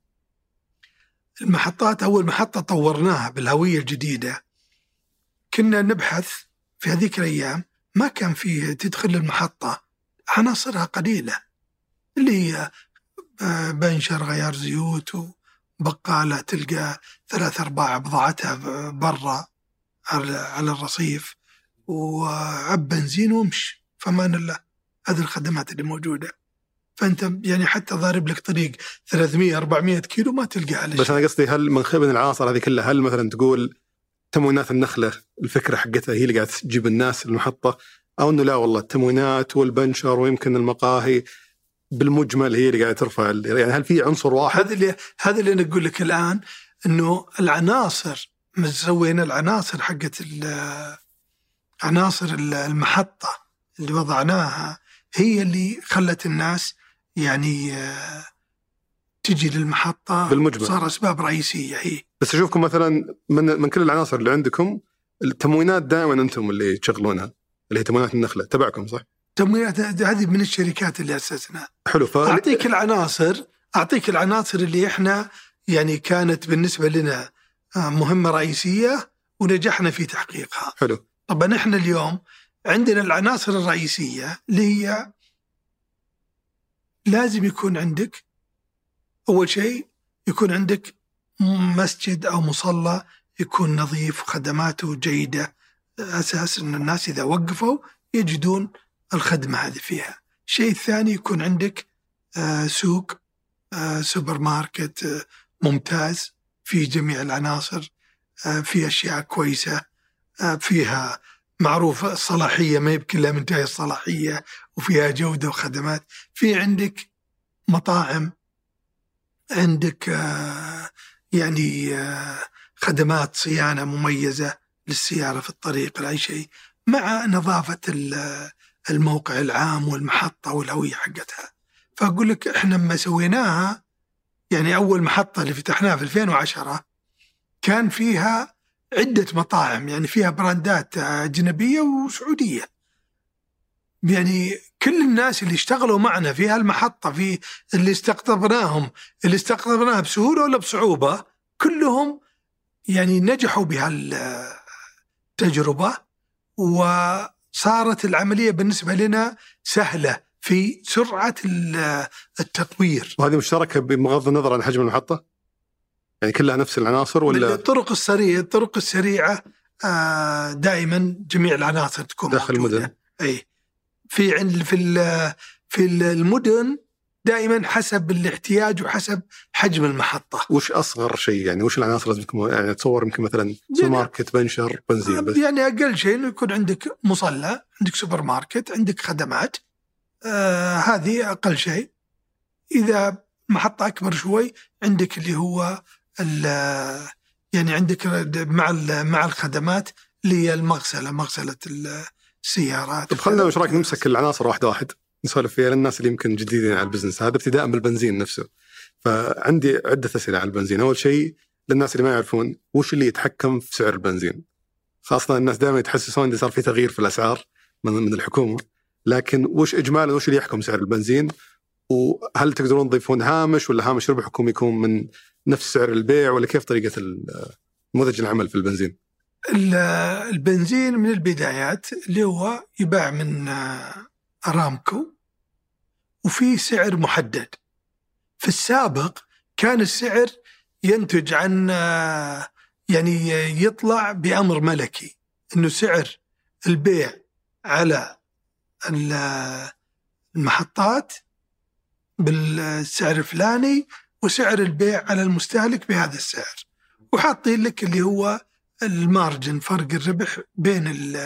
المحطات، أول محطة طورناها بالهوية الجديدة كنا نبحث في هذيك الأيام، ما كان فيه تدخل المحطة عناصرها قليلة، اللي هي بنشر غيار زيوت وبقالة تلقى ثلاث أرباع بضاعتها برا على الرصيف، وعب بنزين ومش فمان الله. هذه الخدمات اللي موجودة، فأنت يعني حتى ضارب لك طريق ثلاثمية أربعمية كيلو ما تلقى على بس شيء. أنا قصدي هل من خلال العناصر هذه كلها، هل مثلا تقول تموينات النخلة الفكرة حقتها هي اللي قاعد تجيب الناس المحطة، أو أنه لا والله التموينات والبنشر ويمكن المقاهي بالمجمل هي اللي قاعد ترفع؟ يعني هل في عنصر واحد؟ هذا اللي هذا اللي نقول لك الآن، إنه العناصر سوينا العناصر حقت عناصر المحطة اللي وضعناها هي اللي خلت الناس يعني تجي للمحطة بالمجمل، صار أسباب رئيسية هي. بس أشوفكم مثلا من من كل العناصر اللي عندكم التموينات دائما أنتم اللي تشغلونها، اللي هي تموينات النخلة تبعكم صح؟ تموينات هذه من الشركات اللي أسسنا. حلو. ف... أعطيك العناصر أعطيك العناصر اللي إحنا يعني كانت بالنسبة لنا مهمة رئيسية ونجحنا في تحقيقها. حلو. طبعا إحنا اليوم عندنا العناصر الرئيسية اللي هي لازم يكون عندك أول شيء يكون عندك مسجد أو مصلى يكون نظيف وخدماته جيدة، أساس أن الناس إذا وقفوا يجدون الخدمة هذه فيها. الشيء الثاني يكون عندك آه سوق آه سوبر ماركت آه ممتاز في جميع العناصر، آه في أشياء كويسة، آه فيها معروف الصلاحية ما يبكي إلا منتهي الصلاحية، وفيها جودة وخدمات. في عندك مطاعم، عندك آه يعني آه خدمات صيانة مميزة للسيارة في الطريق لأي شيء، مع نظافة الموقع العام والمحطة والهوية حقتها. فأقول لك إحنا لما سويناها، يعني أول محطة اللي فتحناها في ألفين وعشرة كان فيها عدة مطاعم، يعني فيها براندات أجنبية وسعودية. يعني كل الناس اللي اشتغلوا معنا في هالمحطة، في اللي استقطبناهم اللي استقطبناها بسهولة ولا بصعوبة، كلهم يعني نجحوا بهالتجربة، وصارت العملية بالنسبة لنا سهلة في سرعة التطوير. وهذه مشتركة بغض النظر عن حجم المحطة، يعني كلها نفس العناصر ولا؟ الطرق السريعة الطرق السريعة دائما جميع العناصر تكون داخل موجودة. المدن. أي في عند في في المدن دائما حسب الاحتياج وحسب حجم المحطة. وش أصغر شيء يعني؟ وش العناصر لازم تكون؟ يعني تصور يمكن مثلا سوبر ماركت، بنشر، بنزين بس. يعني أقل شيء إنه يكون عندك مصلى، عندك سوبر ماركت، عندك خدمات، آه هذه أقل شيء. إذا محطة أكبر شوي عندك اللي هو يعني عندك مع مع الخدمات اللي هي المغسلة، مغسلة السيارات. طب خلنا وش رأيك نمسك العناصر واحدة واحد نسولف فيها للناس اللي يمكن جديدين على البزنس هذا، ابتداء بالبنزين نفسه. فعندي عدة أسئلة على البنزين. أول شيء للناس اللي ما يعرفون وش اللي يتحكم في سعر البنزين، خاصة الناس دائما يتحسسون إذا صار في تغيير في الأسعار من من الحكومة، لكن وش إجمالا وش اللي يحكم سعر البنزين؟ وهل تقدرون تضيفون هامش ولا هامش ربح حكومي يكون من نفس سعر البيع، ولا كيف طريقة نموذج العمل في البنزين؟ البنزين من البدايات اللي هو يباع من أرامكو وفي سعر محدد. في السابق كان السعر ينتج عن يعني يطلع بأمر ملكي، إنه سعر البيع على المحطات بالسعر الفلاني وسعر البيع على المستهلك بهذا السعر، وحاطين لك اللي هو المارجن، فرق الربح بين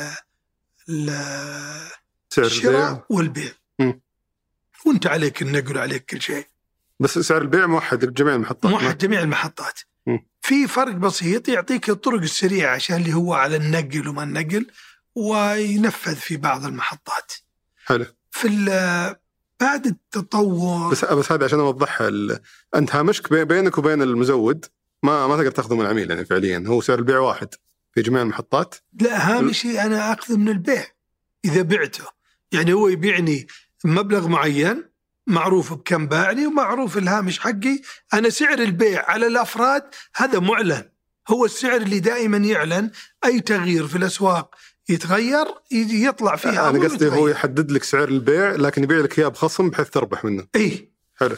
الشراء والبيع. م. وانت عليك النقل وعليك كل شيء، بس سعر البيع موحد لجميع المحطات. موحد جميع المحطات. م. في فرق بسيط يعطيك الطرق السريعة عشان اللي هو على النقل وما النقل، وينفذ في بعض المحطات. حلو. في بعد التطور بس بس هذا عشان اوضحها، انت هامشك بينك وبين المزود ما ما تقدر تاخذه من العميل، يعني فعليا هو سعر البيع واحد في جميع المحطات. لا، هامشي انا اخذه من البيع اذا بعته، يعني هو يبيعني مبلغ معين معروف بكم باعني ومعروف الهامش حقي. انا سعر البيع على الافراد هذا معلن، هو السعر اللي دائما يعلن. اي تغيير في الاسواق يتغير يطلع فيها. أنا قصدي هو يحدد لك سعر البيع لكن يبيع لك إياه بخصم بحيث تربح منه. إيه. حلو.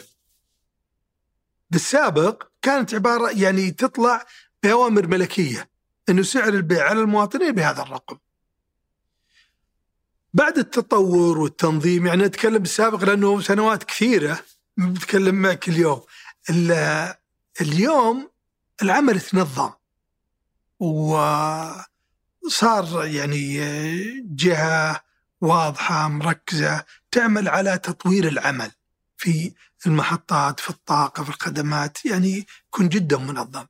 بالسابق كانت عبارة يعني تطلع بأوامر ملكية إنه سعر البيع على المواطنين بهذا الرقم. بعد التطور والتنظيم، يعني أتكلم بالسابق لأنه سنوات كثيرة، بتكلم معك اليوم. اليوم العمل تنظم و صار يعني جهة واضحة مركزة تعمل على تطوير العمل في المحطات، في الطاقة، في الخدمات، يعني يكون جدا منظم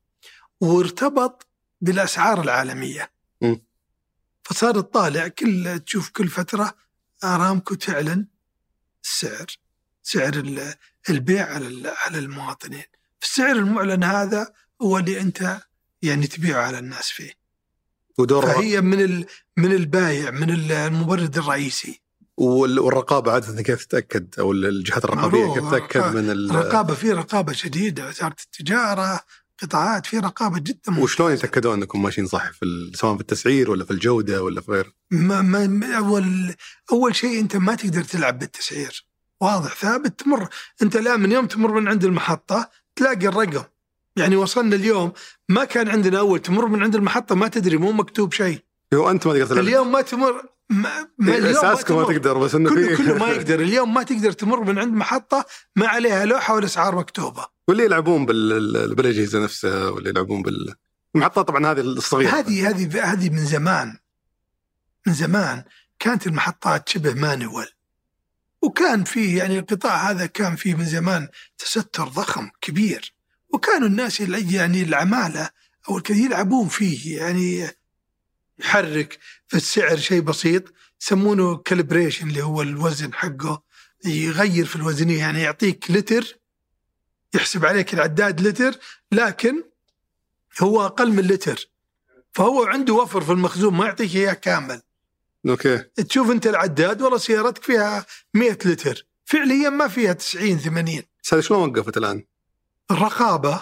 وارتبط بالأسعار العالمية. م. فصار الطالع كل تشوف كل فترة أرامكو تعلن السعر، سعر البيع على على المواطنين. السعر المعلن هذا هو اللي أنت يعني تبيعه على الناس فيه. فهي من من البايع، من المورد الرئيسي. والرقابة عادة كيف تتأكد، أو الجهات الرقابية كيف تتأكد من الرقابة؟ في رقابة شديدة، وزارة التجارة، قطاعات، في رقابة جدا. وشلون يتأكدون أنكم ماشيين صح في سواء في التسعير ولا في الجودة ولا في غيره؟ ما ما أول أول شيء أنت ما تقدر تلعب بالتسعير، واضح ثابت. تمر أنت الآن من يوم تمر من عند المحطة تلاقي الرقم. يعني وصلنا اليوم، ما كان عندنا أول تمر من عند المحطة ما تدري، مو مكتوب شيء. هو أنت ما تقدر تلعب. اليوم ما تمر ما, ما اليوم أساسك ما, ما تقدر، بس إنه كله, كله ما يقدر. اليوم ما تقدر تمر من عند محطة ما عليها لوحة والأسعار مكتوبة. واللي يلعبون بال بالأجهزة نفسها، واللي يلعبون بالمحطة طبعا هذه الصغيرة. هذه هذه هذه من زمان، من زمان كانت المحطات شبه مانوال، وكان فيه يعني القطاع هذا كان فيه من زمان تستر ضخم كبير، وكانوا الناس يعني العمالة أو الكثير يلعبون فيه، يعني يحرك في السعر شيء بسيط يسمونه كالبريشن اللي هو الوزن حقه، يغير في الوزنية. يعني يعطيك لتر يحسب عليك العداد لتر، لكن هو أقل من لتر، فهو عنده وفر في المخزون ما يعطيك إياه كامل. أوكي. تشوف أنت العداد والله سيارتك فيها مئة لتر، فعليا ما فيها تسعين ثمانين. هذا شلون وقفت الآن؟ الرقابة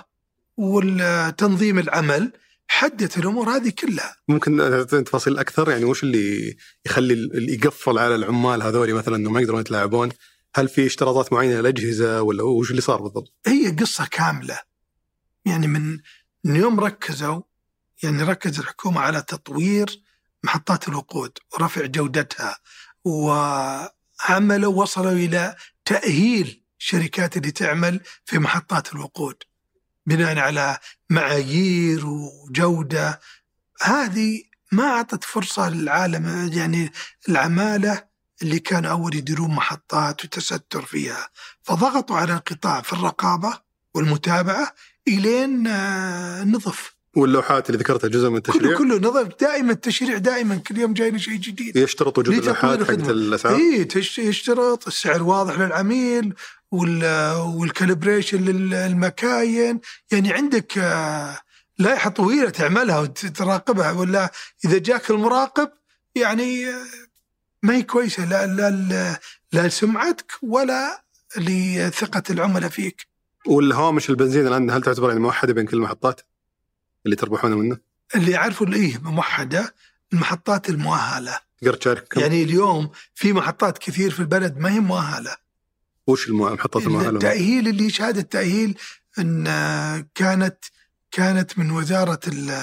والتنظيم العمل حدت الأمور هذه كلها. ممكن تعطينا تفاصيل أكثر؟ يعني وش اللي يخلي اللي يقفل على العمال هذول مثلا إنه ما يقدرون يتلاعبون؟ هل في اشتراطات معينة للأجهزة ولا وش اللي صار بالضبط؟ هي قصة كاملة، يعني من من يوم ركزوا يعني ركز الحكومة على تطوير محطات الوقود ورفع جودتها، وعملوا وصلوا إلى تأهيل الشركات اللي تعمل في محطات الوقود بناء على معايير وجودة. هذه ما أعطت فرصة للعالم، يعني العمالة اللي كانوا أول يديرون محطات وتستر فيها، فضغطوا على القطاع في الرقابة والمتابعة إلين نظف. واللوحات اللي ذكرتها جزء من التشريع، كله كله نظف دائما، التشريع دائما كل يوم جاينا شيء جديد. يشترط وجود اللوحات حق الأسعار. إيه يشترط السعر واضح للعميل والكاليبريشن للمكاين. يعني عندك لائحة طويلة تعملها وتراقبها، ولا إذا جاك المراقب يعني ما هي كويسة لا لا لا, لا لسمعتك ولا لثقة العملاء فيك. والهوامش البنزين الآن هل تعتبر يعني موحدة بين كل المحطات اللي تربحون منه؟ اللي يعرفوا اللي إيه موحدة المحطات المؤهلة. تقدر تشارك؟ يعني اليوم في محطات كثير في البلد ما هي مؤهلة. وش المحطات المؤهلة؟ التأهيل اللي شهادة التأهيل إن كانت كانت من وزارة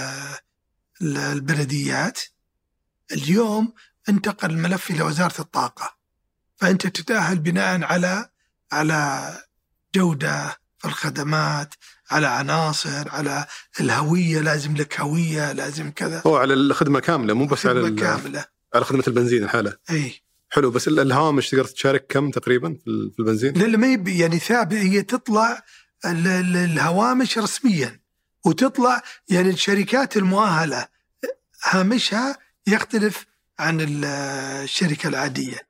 البلديات، اليوم انتقل الملف إلى وزارة الطاقة، فأنت تتأهل بناء على على جودة في الخدمات، على عناصر، على الهوية، لازم لك هوية، لازم كذا. هو على الخدمة كاملة مو بس على كاملة. على خدمة البنزين الحالة. أي حلو. بس الهوامش تقدر تشارك كم تقريبا في البنزين؟ لا ما يبي يعني ثابت، هي تطلع الهوامش رسميا وتطلع يعني الشركات المؤهلة هامشها يختلف عن الشركة العادية.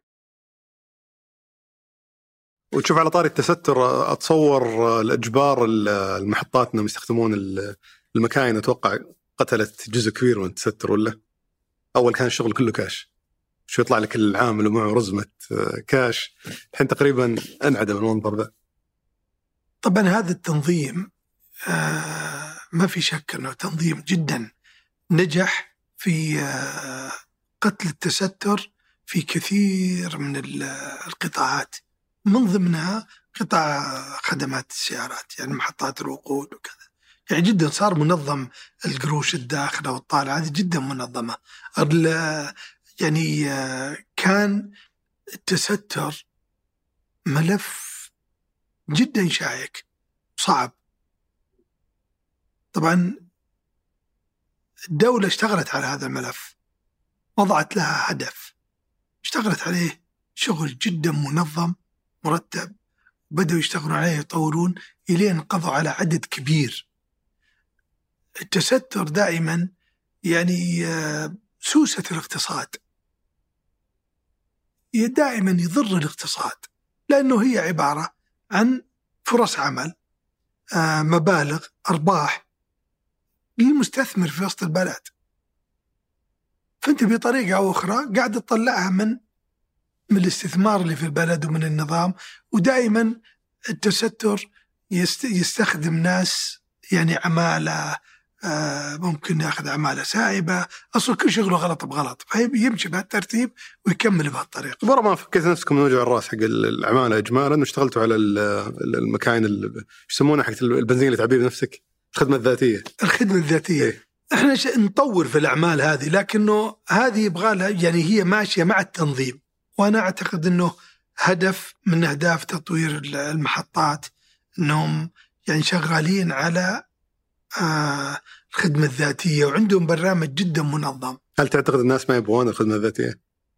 وتشوف على طاري التستر، أتصور الإجبار المحطات أنهم يستخدمون المكاين، أتوقع قتلت جزء كبير من التستر، ولا أول كان الشغل كله كاش، شو يطلع لك العامل ومعه رزمة كاش، الحين تقريبا انعدم المنظر ذا. طبعا هذا التنظيم آه ما في شك أنه تنظيم جدا نجح في آه قتل التستر في كثير من القطاعات، من ضمنها قطاع خدمات السيارات، يعني محطات الوقود وكذا. يعني جدا صار منظم، القروش الداخلة والطالعة هذه جدا منظمة. يعني كان التستر ملف جدا شائك صعب. طبعا الدولة اشتغلت على هذا الملف، وضعت لها هدف، اشتغلت عليه شغل جدا منظم مرتب، بدأوا يشتغلون عليه يطورون إلين قضوا على عدد كبير. التستر دائما يعني سوسة الاقتصاد، دائما يضر الاقتصاد، لأنه هي عبارة عن فرص عمل، مبالغ، أرباح للمستثمر في وسط البلد، فأنت بطريقة أو أخرى قاعد تطلعها من من الاستثمار اللي في البلد ومن النظام. ودائما التستر يستخدم ناس يعني عمالة، آه ممكن ياخذ عمالة سائبة، أصلا كل شغله غلط بغلط، فيمشي بهالترتيب ويكمل بهالطريقة. برا ما فكيت نفسكم من وجع الراس حق العمالة إجمالا، واشتغلتوا على المكاين اللي يسمونه حق البنزين اللي تعبيه بنفسك، الخدمة الذاتية. الخدمة الذاتية إيه؟ احنا نطور في الأعمال هذه، لكنه هذه يبغى لها يعني هي ماشية مع التنظيم، وأنا أعتقد أنه هدف من أهداف تطوير المحطات أنهم يعني شغالين على آه الخدمة الذاتية، وعندهم برنامج جدا منظم. هل تعتقد الناس ما يبغون الخدمة الذاتية؟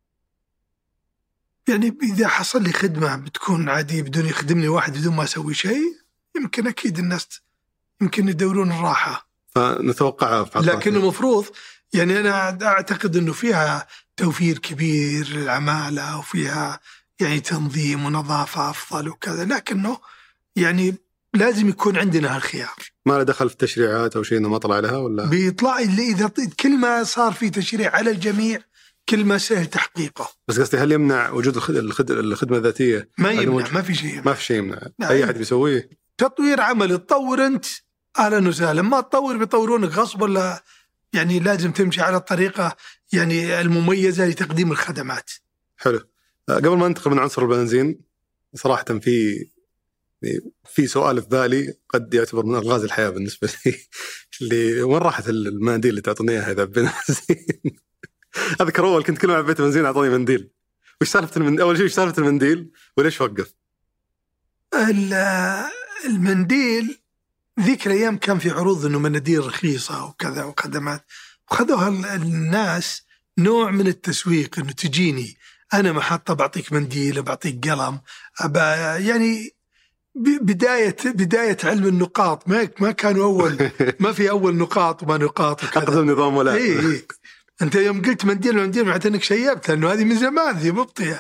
يعني إذا حصل لي خدمة بتكون عادية بدون يخدمني واحد بدون ما أسوي شيء، يمكن أكيد الناس يمكن يدورون الراحة، فنتوقعها. لكن المفروض يعني أنا أعتقد أنه فيها توفير كبير للعمالة، وفيها يعني تنظيم ونظافة أفضل وكذا، لكنه يعني لازم يكون عندنا هالخيار. ما له دخل في التشريعات أو شيء إنه ما طلع لها، ولا بيطلع اللي إذا كل ما صار في تشريع على الجميع كل ما سهل تحقيقه. بس قصدي هل يمنع وجود الخدمة الذاتية؟ ما يمنع، ما في شيء، ما في شيء يمنع، أي أحد بيسويه. تطوير عمل تطور أنت أهلا وسهلا، ما تطور بيطورونك غصب، ولا يعني لازم تمشي على الطريقة يعني المميزة لتقديم الخدمات. حلو. قبل ما ننتقل من عنصر البنزين، صراحة في في سؤال في بالي قد يعتبر من ألغاز الحياة بالنسبة لي، اللي وين راحت المنديل اللي تعطوني إياها إذا بنزين؟ أذكر أول كنت كل ما عبيت بنزين أعطوني منديل. وش سالفة المنديل؟ أول شيء وش سالفة المنديل وليش وقف؟ المنديل ذيك الأيام كان في عروض إنه مناديل رخيصة وكذا وخدمات، وخذوها الناس نوع من التسويق، إنه تجيني أنا محطة بعطيك منديل، بعطيك قلم، يعني بداية بداية علم النقاط. ما ما كانوا أول ما في أول نقاط وما نقاط وكذا. أقدم نظام ولا إيه إيه. أنت يوم قلت منديل منديل معناته إنك شيبت، لأنه هذه من زمان ذي مبطية.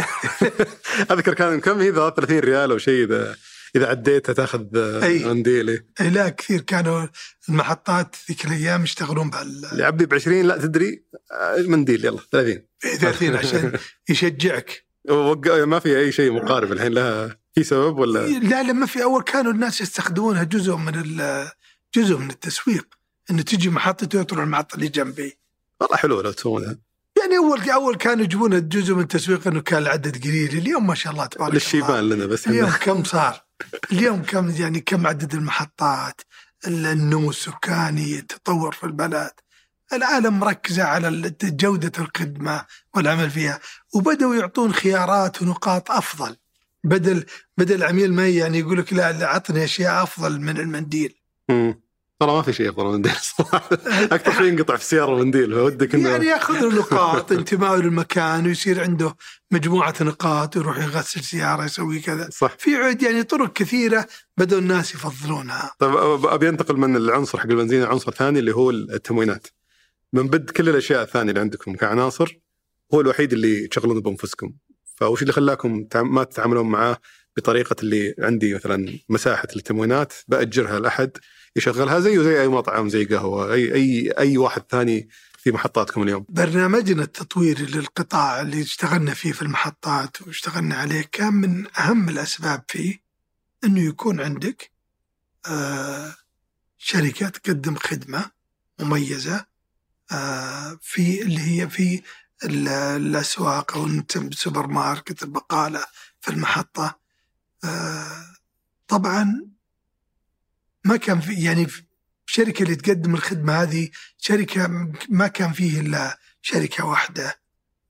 أذكر كان كم هي ثلاثين ريال أو شيء، إذا إذا عديتها تأخذ أي. منديل. أي لا كثير كانوا المحطات ذيك الأيام يشتغلون بهال. يعبي بعشرين لا تدري منديل يلا ثلاثين. ثلاثين عشان يشجعك. ما في أي شيء مقارب الحين لها، في سبب ولا؟ لا لا ما في. أول كانوا الناس يستخدمونها جزء من جزء من التسويق، إنه تجي محطة وتروح المحطة اللي جنبي. والله حلو لو تسوونها. يعني أول أول كانوا يجيبون جزء من التسويق إنه كان العدد قليل. اليوم ما شاء الله تبارك الله للشيبان لنا بس. اليوم كم صار؟ اليوم كم يعني كم عدد المحطات، النمو السكاني، التطور في البلد، العالم مركزة على جودة الخدمة والعمل فيها، وبدأوا يعطون خيارات ونقاط أفضل، بدل بدل العميل ما يعني يقول لك لا عطني أشياء أفضل من المنديل. امم ترى ما في شيء أفضل من المنديل صراحة. أكثر شيء ينقطع في السيارة المنديل، فودك إنه يعني يأخذ النقاط انتماء للمكان ويصير عنده مجموعة نقاط ويروح يغسل سيارة يسوي كذا. صح. في عد يعني طرق كثيرة بدأوا الناس يفضلونها. طيب أبي أنتقل من العنصر حق البنزين لعنصر ثاني اللي هو التموينات. من بد كل الأشياء الثانية اللي عندكم كعناصر هو الوحيد اللي تشغلون بأنفسكم، فوش اللي خلاكم ما تتعاملون معاه بطريقة اللي عندي مثلا مساحة التموينات بأجرها لأحد يشغلها زيه زي أي مطعم زي قهوة أي أي أي واحد ثاني في محطاتكم اليوم؟ برنامجنا التطويري للقطاع اللي اشتغلنا فيه في المحطات واشتغلنا عليه كان من أهم الأسباب فيه إنه يكون عندك آه شركة تقدم خدمة مميزة آه في اللي هي في الأسواق أو السوبر ماركت، البقالة، في المحطة. آه طبعا ما كان في يعني شركة اللي تقدم الخدمة هذه شركة ما كان فيه إلا شركة واحدة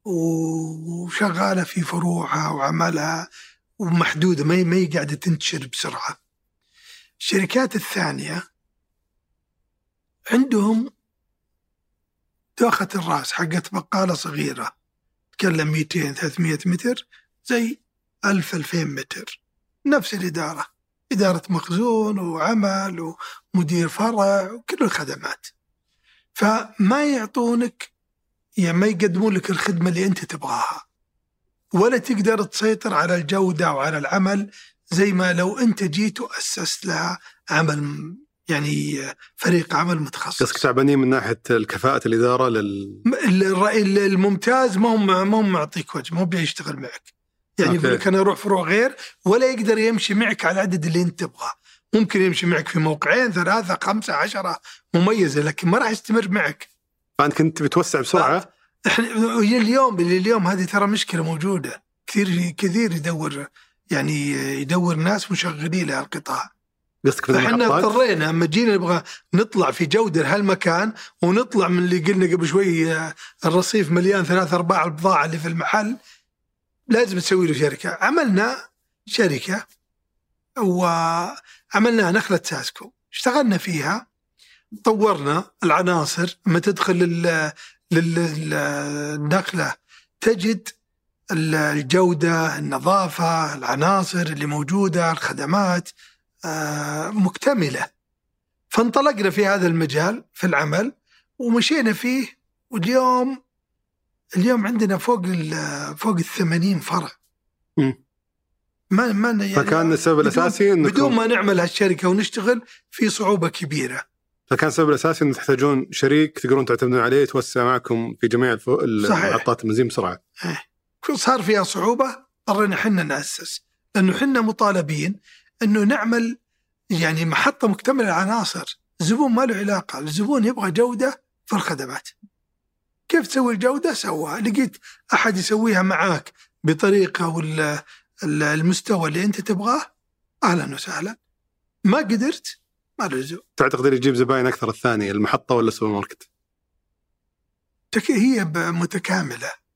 وشغالة في فروعها وعملها ومحدودة، ما ما قاعدة تنتشر بسرعة. الشركات الثانية عندهم دوخة الرأس حقت بقالة صغيرة تكلم مئتين ثلاثمية متر زي ألف ألفين متر، نفس الإدارة، إدارة مخزون وعمل ومدير فرع وكل الخدمات، فما يعطونك يعني ما يقدمون لك الخدمة اللي أنت تبغاها، ولا تقدر تسيطر على الجودة وعلى العمل زي ما لو أنت جيت وأسست لها عمل يعني فريق عمل متخصص. قصدك تعبانين من ناحية الكفاءة الإدارة لل الرأي الممتاز ما هم ما هم معطيك وجه، ما هو بيشتغل معك، يعني يقول لك أنا أروح فروع غير، ولا يقدر يمشي معك على العدد اللي أنت تبغاه. ممكن يمشي معك في موقعين ثلاثة خمسة عشرة مميزة، لكن ما راح يستمر معك. فأنت كنت بتوسع بسرعة. إحنا اليوم اليوم هذه ترى مشكلة موجودة، كثير كثير يدور يعني يدور ناس مشغلين لهالقطاع. فإحنا اضطرينا أما جينا نبغى نطلع في جودة هالمكان ونطلع من اللي قلنا قبل شوي الرصيف مليان ثلاث أرباع البضاعة اللي في المحل، لازم تسوي له شركة. عملنا شركة وعملنا نخلة ساسكو، اشتغلنا فيها، طورنا العناصر. لما تدخل للنخلة تجد الجودة، النظافة، العناصر اللي موجودة، الخدمات مكتملة. فانطلقنا في هذا المجال في العمل ومشينا فيه، واليوم اليوم عندنا فوق فوق الثمانين فرع. م. ما ما يعني فكان السبب الأساسي بدون, بدون ما نعمل هالشركة ونشتغل في صعوبة كبيرة. فكان السبب الأساسي إن تحتاجون شريك تقدرون تعتمدون عليه يتوسع معكم في جميع المحطات المنزين بسرعة. صار فيها صعوبة، اضطرينا حنا نأسس، لأنه حنا مطالبين إنه نعمل يعني محطة مكتملة العناصر. الزبون ما له علاقة، الزبون يبغى جودة في الخدمات. كيف تسوي الجودة؟ سوها. لقيت أحد يسويها معاك بطريقة ولا المستوى اللي أنت تبغاه، أهلا وسهلا. ما قدرت ما لزو. تعتقد اللي يجيب زباين أكثر الثاني المحطة ولا السوبر ماركت؟ هي متكاملة،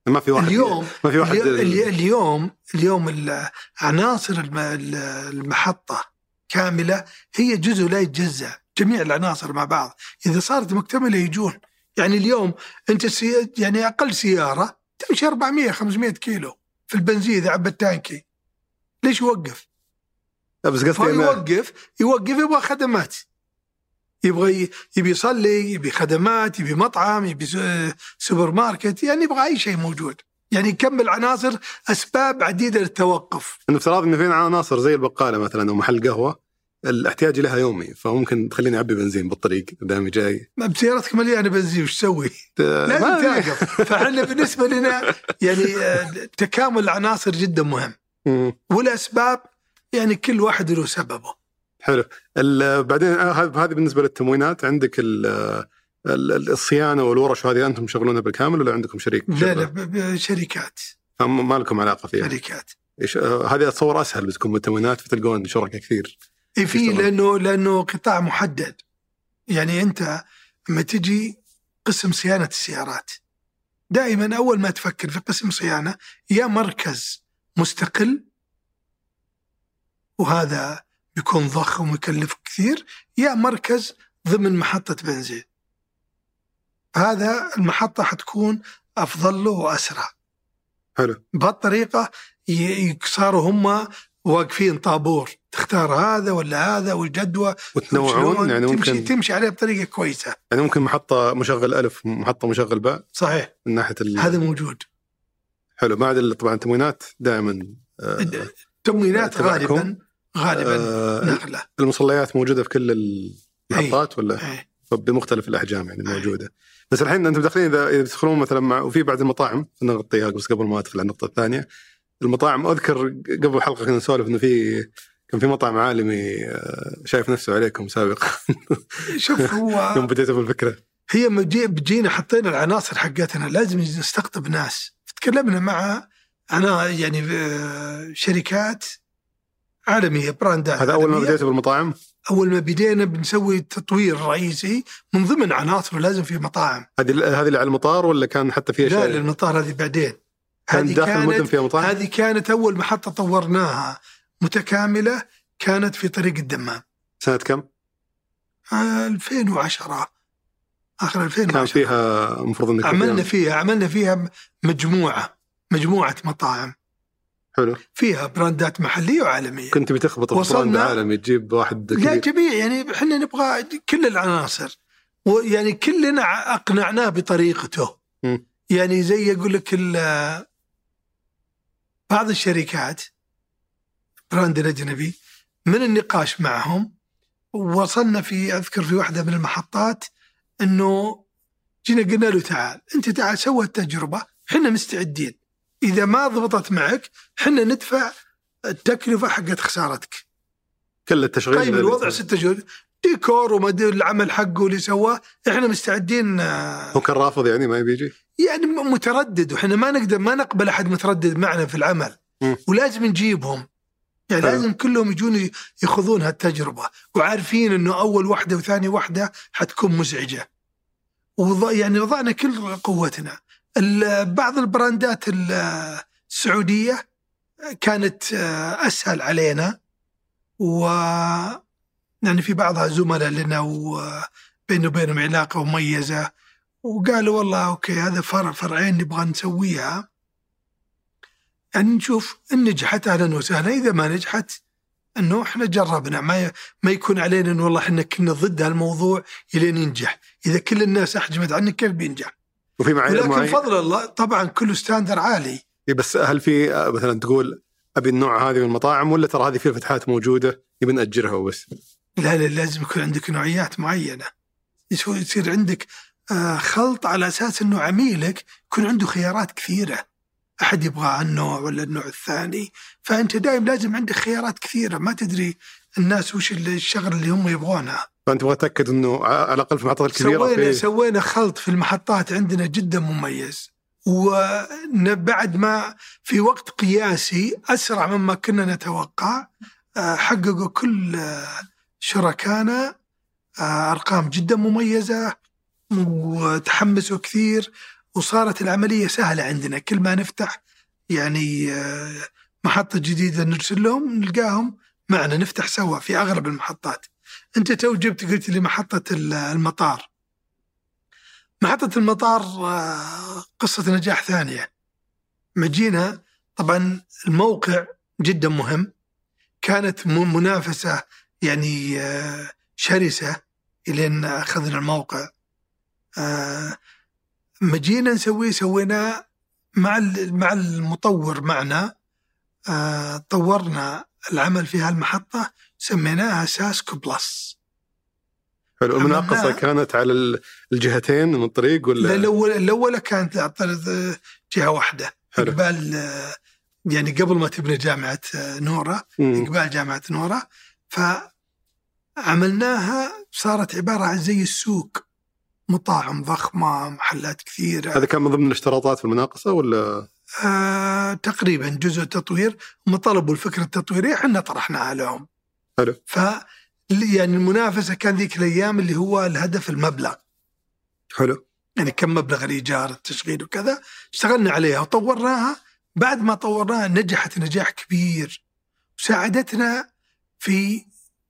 ما في واحد اليوم ما في واحد اليوم اليوم عناصر المحطة كاملة هي جزء لا يتجزأ، جميع العناصر مع بعض إذا صارت مكتملة يجون. يعني اليوم أنت سي... يعني أقل سيارة تمشي أربعمية خمسمية كيلو في البنزين إذا عبت تانكي، ليش يوقف؟ بس قصدي يوقف يوقف يبغى خدمات، يبغى يبي يصلي، يبي خدمات، يبي مطعم، يبي سوبر ماركت، يعني يبغى أي شيء موجود. يعني يكمل عناصر أسباب عديدة للتوقف. إنه افتراض إنه في عناصر زي البقالة مثلا أو محل قهوة الاحتياج لها يومي، فممكن تخليني أعبي بنزين بالطريق دامي جاي. ما بسيارتك مليانة بنزين وش تسوي؟ لازم توقف. فإحنا بالنسبة لنا يعني تكامل العناصر جدا مهم، والأسباب يعني كل واحد له سببه. حلو. بعدين هذه بالنسبة للتموينات، عندك الصيانة والورش هذه أنتم شغلونها بالكامل ولا عندكم شريك؟ لا لا شركات. ما لكم علاقة فيها؟ شركات. هذه أتصور أسهل بتكون بالتموينات، فتلقون شركاء كثير. في لأنه لأنه قطاع محدد. يعني أنت لما تجي قسم صيانة السيارات دائما أول ما تفكر في قسم صيانة يا مركز مستقل وهذا بيكون ضخم ويكلف كثير، يا مركز ضمن محطة بنزين. هذا المحطة حتكون أفضل له وأسرع. حلو. بهالطريقة يصاروا هم واقفين طابور، تختار هذا ولا هذا والجدوى وتنوعون، يعني ممكن تمشي, تمشي عليه بطريقة كويسة. يعني ممكن محطة مشغل ألف، محطة مشغل باء. صحيح. من ناحية ال... هذا موجود. حلو. بعد طبعا التموينات دائما آه تموينات غالبا غالبا آه نقلة. المصليات موجودة في كل المحطات أي. ولا أي. بمختلف الأحجام يعني موجودة. أي. بس الحين أنتم داخلين إذا إذا تدخلون مثلا مع وفي بعد المطاعم نغطيها، بس قبل ما أدخل على النقطة الثانية المطاعم، أذكر قبل حلقة كنا نسولف إنه في كان في مطعم عالمي شايف نفسه عليكم سابقا. شوف هو يوم بديتوا بالفكرة هي مجي بجينا حطينا العناصر حقتنا، لازم نستقطب ناس. تكلمنا مع أنا يعني شركات عالمية، براندات. هذا أول ما بديتوا بالمطاعم؟ أول ما بدينا بنسوي تطوير رئيسي من ضمن عناصر لازم في مطاعم. هذه هذه اللي على المطار ولا كان حتى فيها شيء؟ لا للمطار هذه بعدين. كان داخل المدن فيها مطاعم؟ هذه كانت أول محطة طورناها متكاملة، كانت في طريق الدمام. سنة كم؟ ألفين وعشرة، آخر ألفين وعشرة. كان فيها مفروض إنك عملنا فيها عملنا فيها مجموعة مجموعة مطاعم. حلو. فيها براندات محلية وعالمية. كنت بتخبط في براند عالمي تجيب واحد كبير؟ لا جميع، يعني إحنا نبغى كل العناصر، ويعني كلنا أقنعناه بطريقته. م. يعني زي يقول لك بعض الشركات براند الأجنبي من النقاش معهم وصلنا في أذكر في واحدة من المحطات إنه جينا قلنا له تعال أنت تعال سوى التجربة، حنا مستعدين، إذا ما ضبطت معك حنا ندفع التكلفة حقت خسارتك. كل التشغيل طيب الوضع ستة شهور ديكور ومدير العمل حقه اللي سواه، إحنا مستعدين. هو كان رافض يعني ما يبيجي، يعني متردد، وإحنا ما نقدر ما نقبل أحد متردد معنا في العمل. م. ولازم نجيبهم، يعني حلو. لازم كلهم يجون يخوضون هالتجربة وعارفين إنه أول واحدة وثاني واحدة حتكون مزعجة، وضع يعني وضعنا كل قوتنا. بعض البراندات السعودية كانت أسهل علينا، و يعني في بعضها زملاء لنا وبينه وبينهم علاقة مميزة، وقالوا والله أوكي هذا فرع فرعين نبغى نسويها، يعني نشوف إن نجحت أهلا وسهلا، إذا ما نجحت إنه إحنا جربنا، ما ما يكون علينا إنه والله إحنا كنا ضد هالموضوع إلين ينجح. إذا كل الناس أحجمت عنه كيف بينجح؟ وفي معايير ولكن فضل الله طبعا كله ستاندر عالي. بس هل في مثلا تقول أبي النوع هذه من المطاعم، ولا ترى هذه فيها فتحات موجودة يبي نأجرها وبس؟ لا لا لازم يكون عندك نوعيات معينة، يصير عندك خلط على أساس إنه عميلك يكون عنده خيارات كثيرة، أحد يبغى النوع ولا النوع الثاني، فأنت دائم لازم عندك خيارات كثيرة، ما تدري الناس وش الشغل اللي هم يبغونها. فأنت تبغى تأكد إنه على الأقل في المحطات الكبيرة سوينا في... سوينا خلط في المحطات عندنا جدا مميز، وبعد ما في وقت قياسي أسرع مما كنا نتوقع حققوا كل شركانا أرقام جدا مميزة وتحمسوا كثير، وصارت العملية سهلة عندنا. كل ما نفتح يعني محطة جديدة نرسل لهم نلقاهم معنا، نفتح سوا في أغلب المحطات. أنت تو جبت قلت لي محطة المطار. محطة المطار قصة نجاح ثانية. مجينا طبعا الموقع جدا مهم، كانت منافسة يعني شرسة إلين أخذنا الموقع. مجينا نسوي سوينا مع مع المطور معنا، طورنا العمل في هالمحطة سميناها ساسكو بلس. حلو. المناقصة كانت على الجهتين من الطريق ولا؟ لا، الأول الأولى كانت على جهة واحدة. حلو. قبال يعني قبل ما تبني جامعة نورة، قبال جامعة نورة، فعملناها صارت عبارة عن زي السوق، مطاعم ضخمة، محلات كثيرة. هذا كان من ضمن الاشتراطات في المناقصة ولا؟ آه، تقريبا جزء تطوير. هم طلبوا الفكرة التطويرية، احنا طرحناها لهم. حلو. ف يعني المنافسة كان ذيك الأيام اللي هو الهدف المبلغ. حلو. يعني كم مبلغ الإيجار التشغيل وكذا، اشتغلنا عليها وطورناها. بعد ما طورناها نجحت نجاح كبير، وساعدتنا في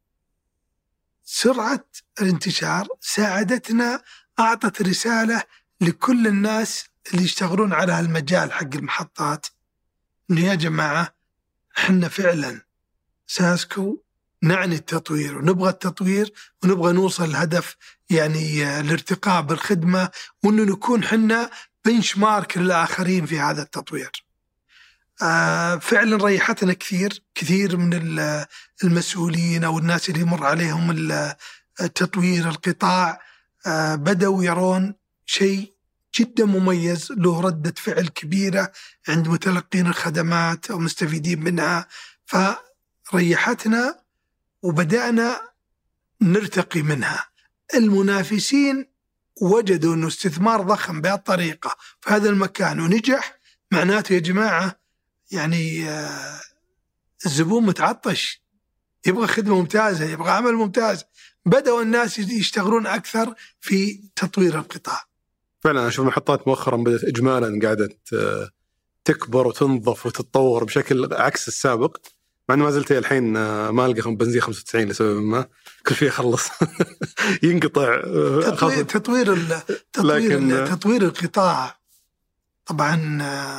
سرعة الانتشار، ساعدتنا، أعطت رسالة لكل الناس اللي يشتغلون على هالمجال حق المحطات، إنه يا جماعة إحنا فعلا ساسكو نعني التطوير، ونبغى التطوير، ونبغى نوصل الهدف يعني الارتقاء بالخدمة، وإنه نكون حنا بنش مارك للآخرين في هذا التطوير. آه فعلا ريحتنا كثير كثير من المسؤولين أو الناس اللي يمر عليهم التطوير القطاع، آه بدأوا يرون شيء جدا مميز له ردة فعل كبيرة عند متلقين الخدمات أو مستفيدين منها، فريحتنا وبدأنا نرتقي منها. المنافسين وجدوا أنه استثمار ضخم بهالطريقة في هذا المكان ونجح، معناته يا جماعة يعني آه الزبون متعطش، يبغى خدمة ممتازة، يبغى عمل ممتاز. بدأوا الناس يشتغلون أكثر في تطوير القطاع. فعلا أشوف محطات مؤخرا بدأت إجمالا قاعدة تكبر وتنظف وتتطور بشكل عكس السابق، مع أنه ما زلت الحين ما ألقى بنزين خمسة وتسعين لسبب ما كل شيء يخلص ينقطع. تطوير تطوير تطوير, تطوير القطاع طبعا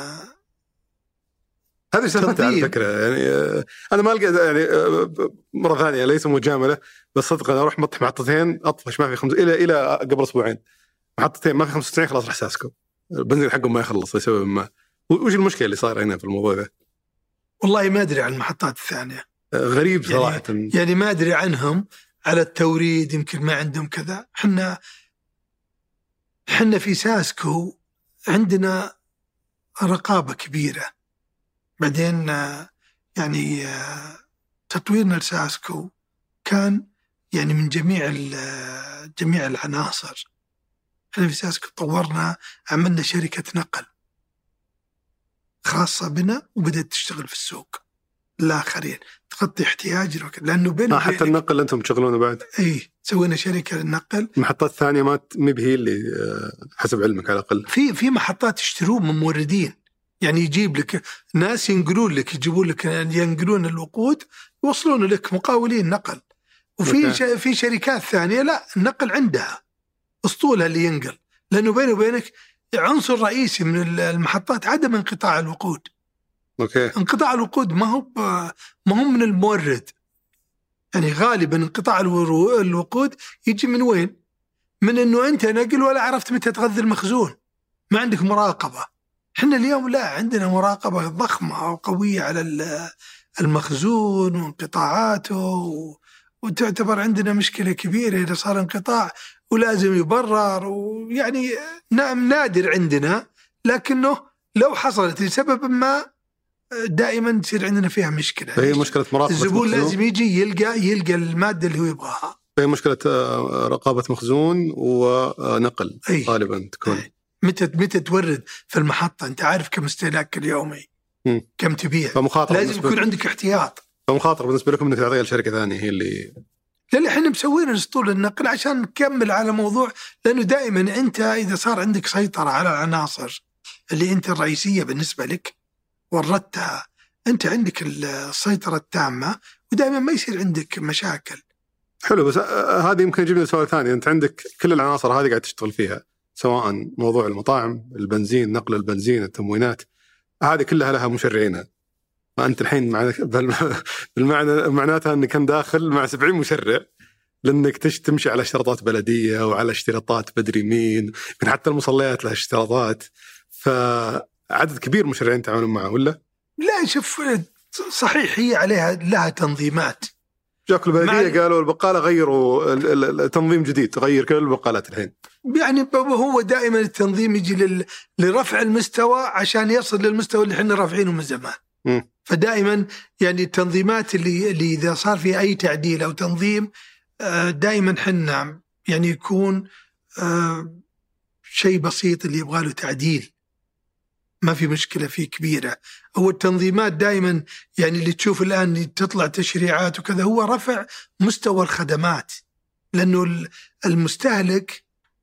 هذه سالفة على فكرة. يعني أنا ما ألقى يعني مرة ثانية ليس مجاملة، بس صدق أنا أروح مطح محطتين أطفش ما في خمس إلى إلى قبل أسبوعين محطتين ما في خمسة وتسعين، خلاص راح ساسكو البنزين حقهم ما يخلص لسبب ما. وش المشكلة اللي صار هنا في الموضوع ده؟ والله ما أدري عن المحطات الثانية، غريب صراحة. يعني, يعني ما أدري عنهم على التوريد، يمكن ما عندهم كذا. حنا حنا في ساسكو عندنا رقابة كبيرة. بعدين يعني تطويرنا لساسكو كان يعني من جميع جميع العناصر. احنا في ساسكو طورنا، عملنا شركة نقل خاصة بنا وبدأت تشتغل في السوق الآخرين، تغطي احتياجنا، لأنه بينه حتى النقل أنتم تشغلونه بعد. إيه سوينا شركة للنقل. محطات ثانية ما مبهي اللي حسب علمك على الأقل. في في محطات يشترون من موردين، يعني يجيب لك ناس ينقلون لك، يجيبون لك ينقلون الوقود يوصلون لك، مقاولين نقل. وفي ش... في شركات ثانية لا، النقل عندها أسطولها اللي ينقل، لأنه بينه وبينك عنصر رئيسي من المحطات عدم انقطاع الوقود. أوكي. انقطاع الوقود ما هو ب... ما هو من المورد، يعني غالبا انقطاع الوقود يجي من وين؟ من إنه أنت نقل ولا عرفت متى تغذي المخزون، ما عندك مراقبة. إحنا اليوم لا، عندنا مراقبة ضخمة وقوية على المخزون وانقطاعاته، وتعتبر عندنا مشكلة كبيرة إذا صار انقطاع ولازم يبرر. ويعني نعم نادر عندنا، لكنه لو حصلت لسبب ما دائما تصير عندنا فيها مشكلة. هي مشكلة مراقبة الزبون مخزون. لازم يجي يلقى يلقى المادة اللي هو يبغاها. هي مشكلة رقابة مخزون ونقل غالبا تكون. أي. متى متى تورد في المحطة، أنت عارف كم استهلاك اليومي، م. كم تبيع، لازم يكون عندك احتياط. فمخاطر بالنسبة لكم إنك تعطيها لشركة ثانية هي اللي لا احنا مسوين اسطول النقل عشان نكمل على موضوع، لأنه دائما أنت إذا صار عندك سيطرة على العناصر اللي أنت الرئيسية بالنسبة لك وردتها، أنت عندك السيطرة التامة ودائما ما يصير عندك مشاكل. حلو. بس هذه يمكن يجيبني سؤال ثاني. أنت عندك كل العناصر هذه قاعد تشتغل فيها، سواء موضوع المطاعم، البنزين، نقل البنزين، التموينات، هذه كلها لها مشرعينها. وأنت الحين بالمعنى معناتها أنك كان داخل مع سبعين مشرع، لأنك تمشي على اشتراطات بلدية وعلى اشتراطات بدري مين، من حتى المصليات لها اشتراطات، فعدد كبير مشرعين تعاونون معه ولا؟ لا شوف، صحيح هي عليها لها تنظيمات. جاك البلدية قالوا البقالة غيروا التنظيم جديد، غير كل البقالات الحين. يعني هو دائما التنظيم يجي لل... لرفع المستوى عشان يصل للمستوى اللي احنا رافعينه من زمان. م. فدائما يعني التنظيمات اللي, اللي إذا صار فيها أي تعديل أو تنظيم دائما حنا يعني يكون شيء بسيط اللي يبغى له تعديل، ما في مشكلة فيه كبيرة. هو التنظيمات دائما يعني اللي تشوف الآن تطلع تشريعات وكذا هو رفع مستوى الخدمات، لأنه المستهلك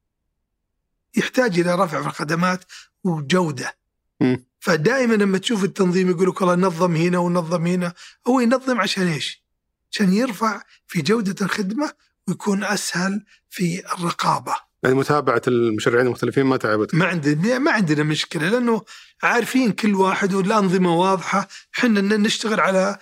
يحتاج إلى رفع في الخدمات وجودة. م. فدائما لما تشوف التنظيم يقولوا والله نظم هنا ونظم هنا، هو ينظم عشان إيش؟ عشان يرفع في جودة الخدمة ويكون أسهل في الرقابة. يعني متابعة المشرعين المختلفين ما تعبت؟ ما عندنا ما عندنا مشكلة، لأنه عارفين كل واحد والأنظمة واضحة، حنا نشتغل على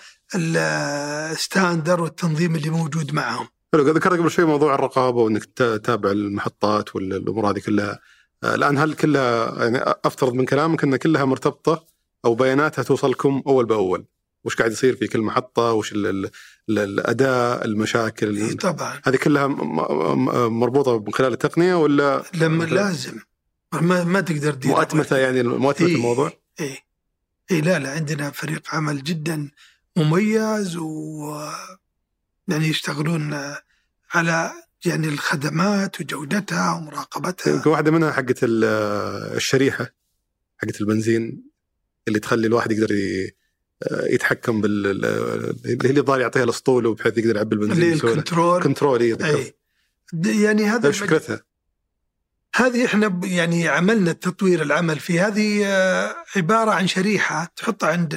الستاندر والتنظيم اللي موجود معهم. حلو. ذكرت قبل شوي موضوع الرقابة وإنك تتابع المحطات والأمور هذه كلها. الآن هل كلها يعني أفترض من كلامك أن كلها مرتبطة أو بياناتها توصلكم أول بأول؟ وش قاعد يصير في كل محطة، وش ال ال الأداء، المشاكل؟ طبعا هذه كلها مربوطة من خلال التقنية ولا لما لازم ما ما تقدر تدير مؤتمتة يعني مؤتمة إيه الموضوع؟ إيه إيه لا لا عندنا فريق عمل جدا مميز، و يعني يشتغلون على يعني الخدمات وجودتها ومراقبتها. يمكن واحدة منها حقة الشريحة حقة البنزين اللي تخلي الواحد يقدر يتحكم بال اللي اللي ضال يعطيها الاسطول وبحيث يقدر يعبي البنزين بسهولة. الكنترول كنترول أي. يعني هذا ايش فكرتها؟ هذه احنا يعني عملنا التطوير العمل في هذه عبارة عن شريحة تحطها عند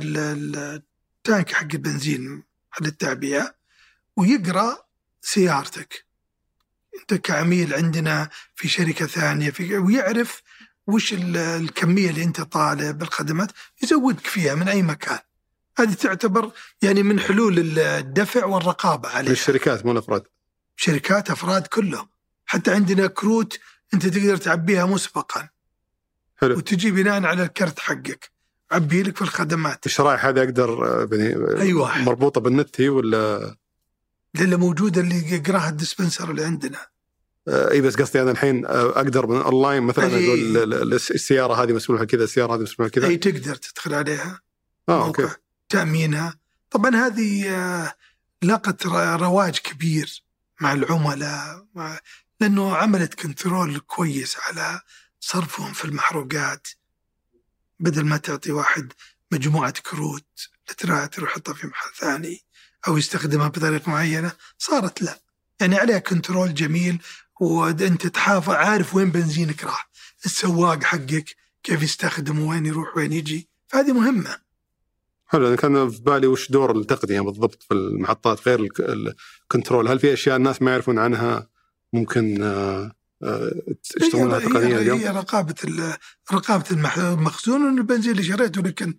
التانك حق البنزين حق التعبئة، ويقرأ سيارتك انت كعميل عندنا في شركة ثانية في، ويعرف وش الكمية اللي انت طالب بالخدمات يزودك فيها من اي مكان. هذه تعتبر يعني من حلول الدفع والرقابة عليها. الشركات مو الافراد؟ شركات افراد كله، حتى عندنا كروت انت تقدر تعبيها مسبقا. حلو. وتجي بناء على الكرت حقك عبي لك في الخدمات. الشرائح هذه اقدر يعني أيوة. مربوطة بالنت هي ولا اللي موجودة اللي يقراها الديسبنسر اللي عندنا؟ اي بس قصدي انا الحين اقدر من اونلاين مثلا اقول السياره هذه مسموحه كذا، السياره هذه مسموحه كذا. اي تقدر تدخل عليها. اه اوكي. تامينها طبعا هذه لقت رواج كبير مع العملاء، مع لانه عملت كنترول كويس على صرفهم في المحروقات، بدل ما تعطي واحد مجموعه كروت لتراتر ويحطها في محل ثاني او يستخدمها بطريقه معينه، صارت لا يعني عليها كنترول جميل، وانت تحافظ عارف وين بنزينك راح، السواق حقك كيف يستخدمه، وين يروح وين يجي، فهذه مهمة. حلو. أنا كان في بالي وش دور التقنية بالضبط في المحطات غير الكنترول؟ هل في أشياء الناس ما يعرفون عنها ممكن يشتغلونها تقنيا اليوم؟ هي رقابة رقابة المخزون والبنزين اللي شريته لك أنت.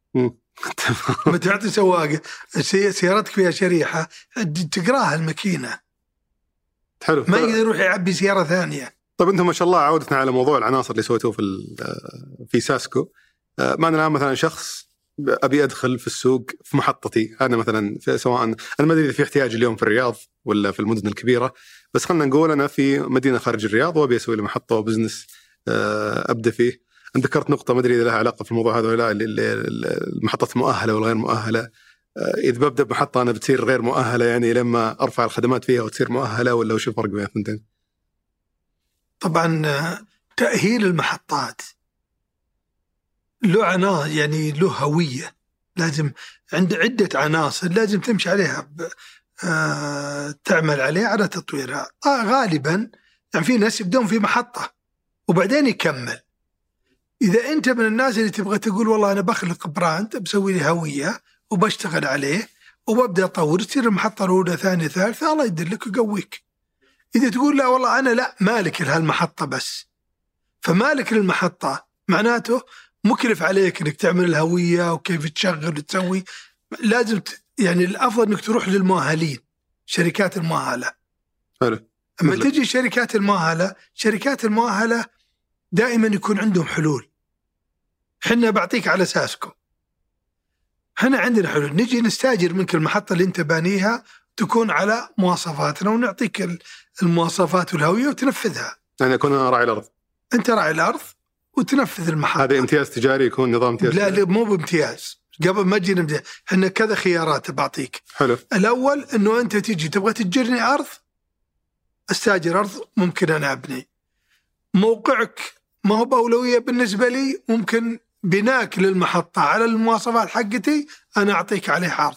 ما تعطي سواق سيارتك فيها شريحة تقراها الماكينة. حلو. ما يقدر يروح يعبي سيارة ثانية. طب أنتم ما شاء الله عودتنا على موضوع العناصر اللي سويتوه في في ساسكو. ما أنا الآن مثلا شخص أبي أدخل في السوق في محطتي أنا مثلا، سواء أنا ما أدري إذا في احتياج اليوم في الرياض ولا في المدن الكبيرة، بس خلنا نقول أنا في مدينة خارج الرياض وأبي أسوي لي محطة وبزنس أبدأ فيه. أنت ذكرت نقطة ما أدري إذا لها علاقة في الموضوع هذا ولا لا، المحطات المؤهلة والغير مؤهلة. إذا ببدأ بمحطة أنا بتصير غير مؤهلة يعني لما أرفع الخدمات فيها وتصير مؤهلة، ولا وش الفرق بين الاثنين؟ طبعا تأهيل المحطات له عناصر يعني له هوية، لازم عند عدة عناصر لازم تمشي عليها آه تعمل عليه على تطويرها. آه غالبا يعني في ناس يبدون في محطة وبعدين يكمل. إذا أنت من الناس اللي تبغى تقول والله أنا بخلق براند بسوي لي هوية وبشتغل عليه وببدأ أطور، تصير المحطة الأولى ثانية ثالثة، الله يدلك ويقويك. إذا تقول لا والله أنا لا مالك لهالمحطة بس، فمالك للمحطة معناته مكلف عليك إنك تعمل الهوية وكيف تشغل وتسوي. لازم ت... يعني الأفضل إنك تروح للمؤهلين، شركات المؤهلة. حلو. أما تجي شركات المؤهلة، شركات المؤهلة دائما يكون عندهم حلول. حنا بعطيك على ساسكو، حنا عندنا حلول، نجي نستاجر منك المحطة اللي انت بانيها تكون على مواصفاتنا ونعطيك المواصفات والهوية وتنفذها. يعني أكون راعي الأرض، أنت راعي الأرض وتنفذ المحطة. هذا امتياز تجاري، يكون نظام امتياز. لا لا مو بامتياز، قبل ما تجي نبدأ حنا كذا خيارات بعطيك. حلو. الأول إنه أنت تجي تبغى تجرني أرض، استاجر أرض ممكن أنا أبني. موقعك ما هو بأولوية بالنسبة لي، ممكن بناك للمحطة على المواصفات حقتي أنا أعطيك عليه عرض.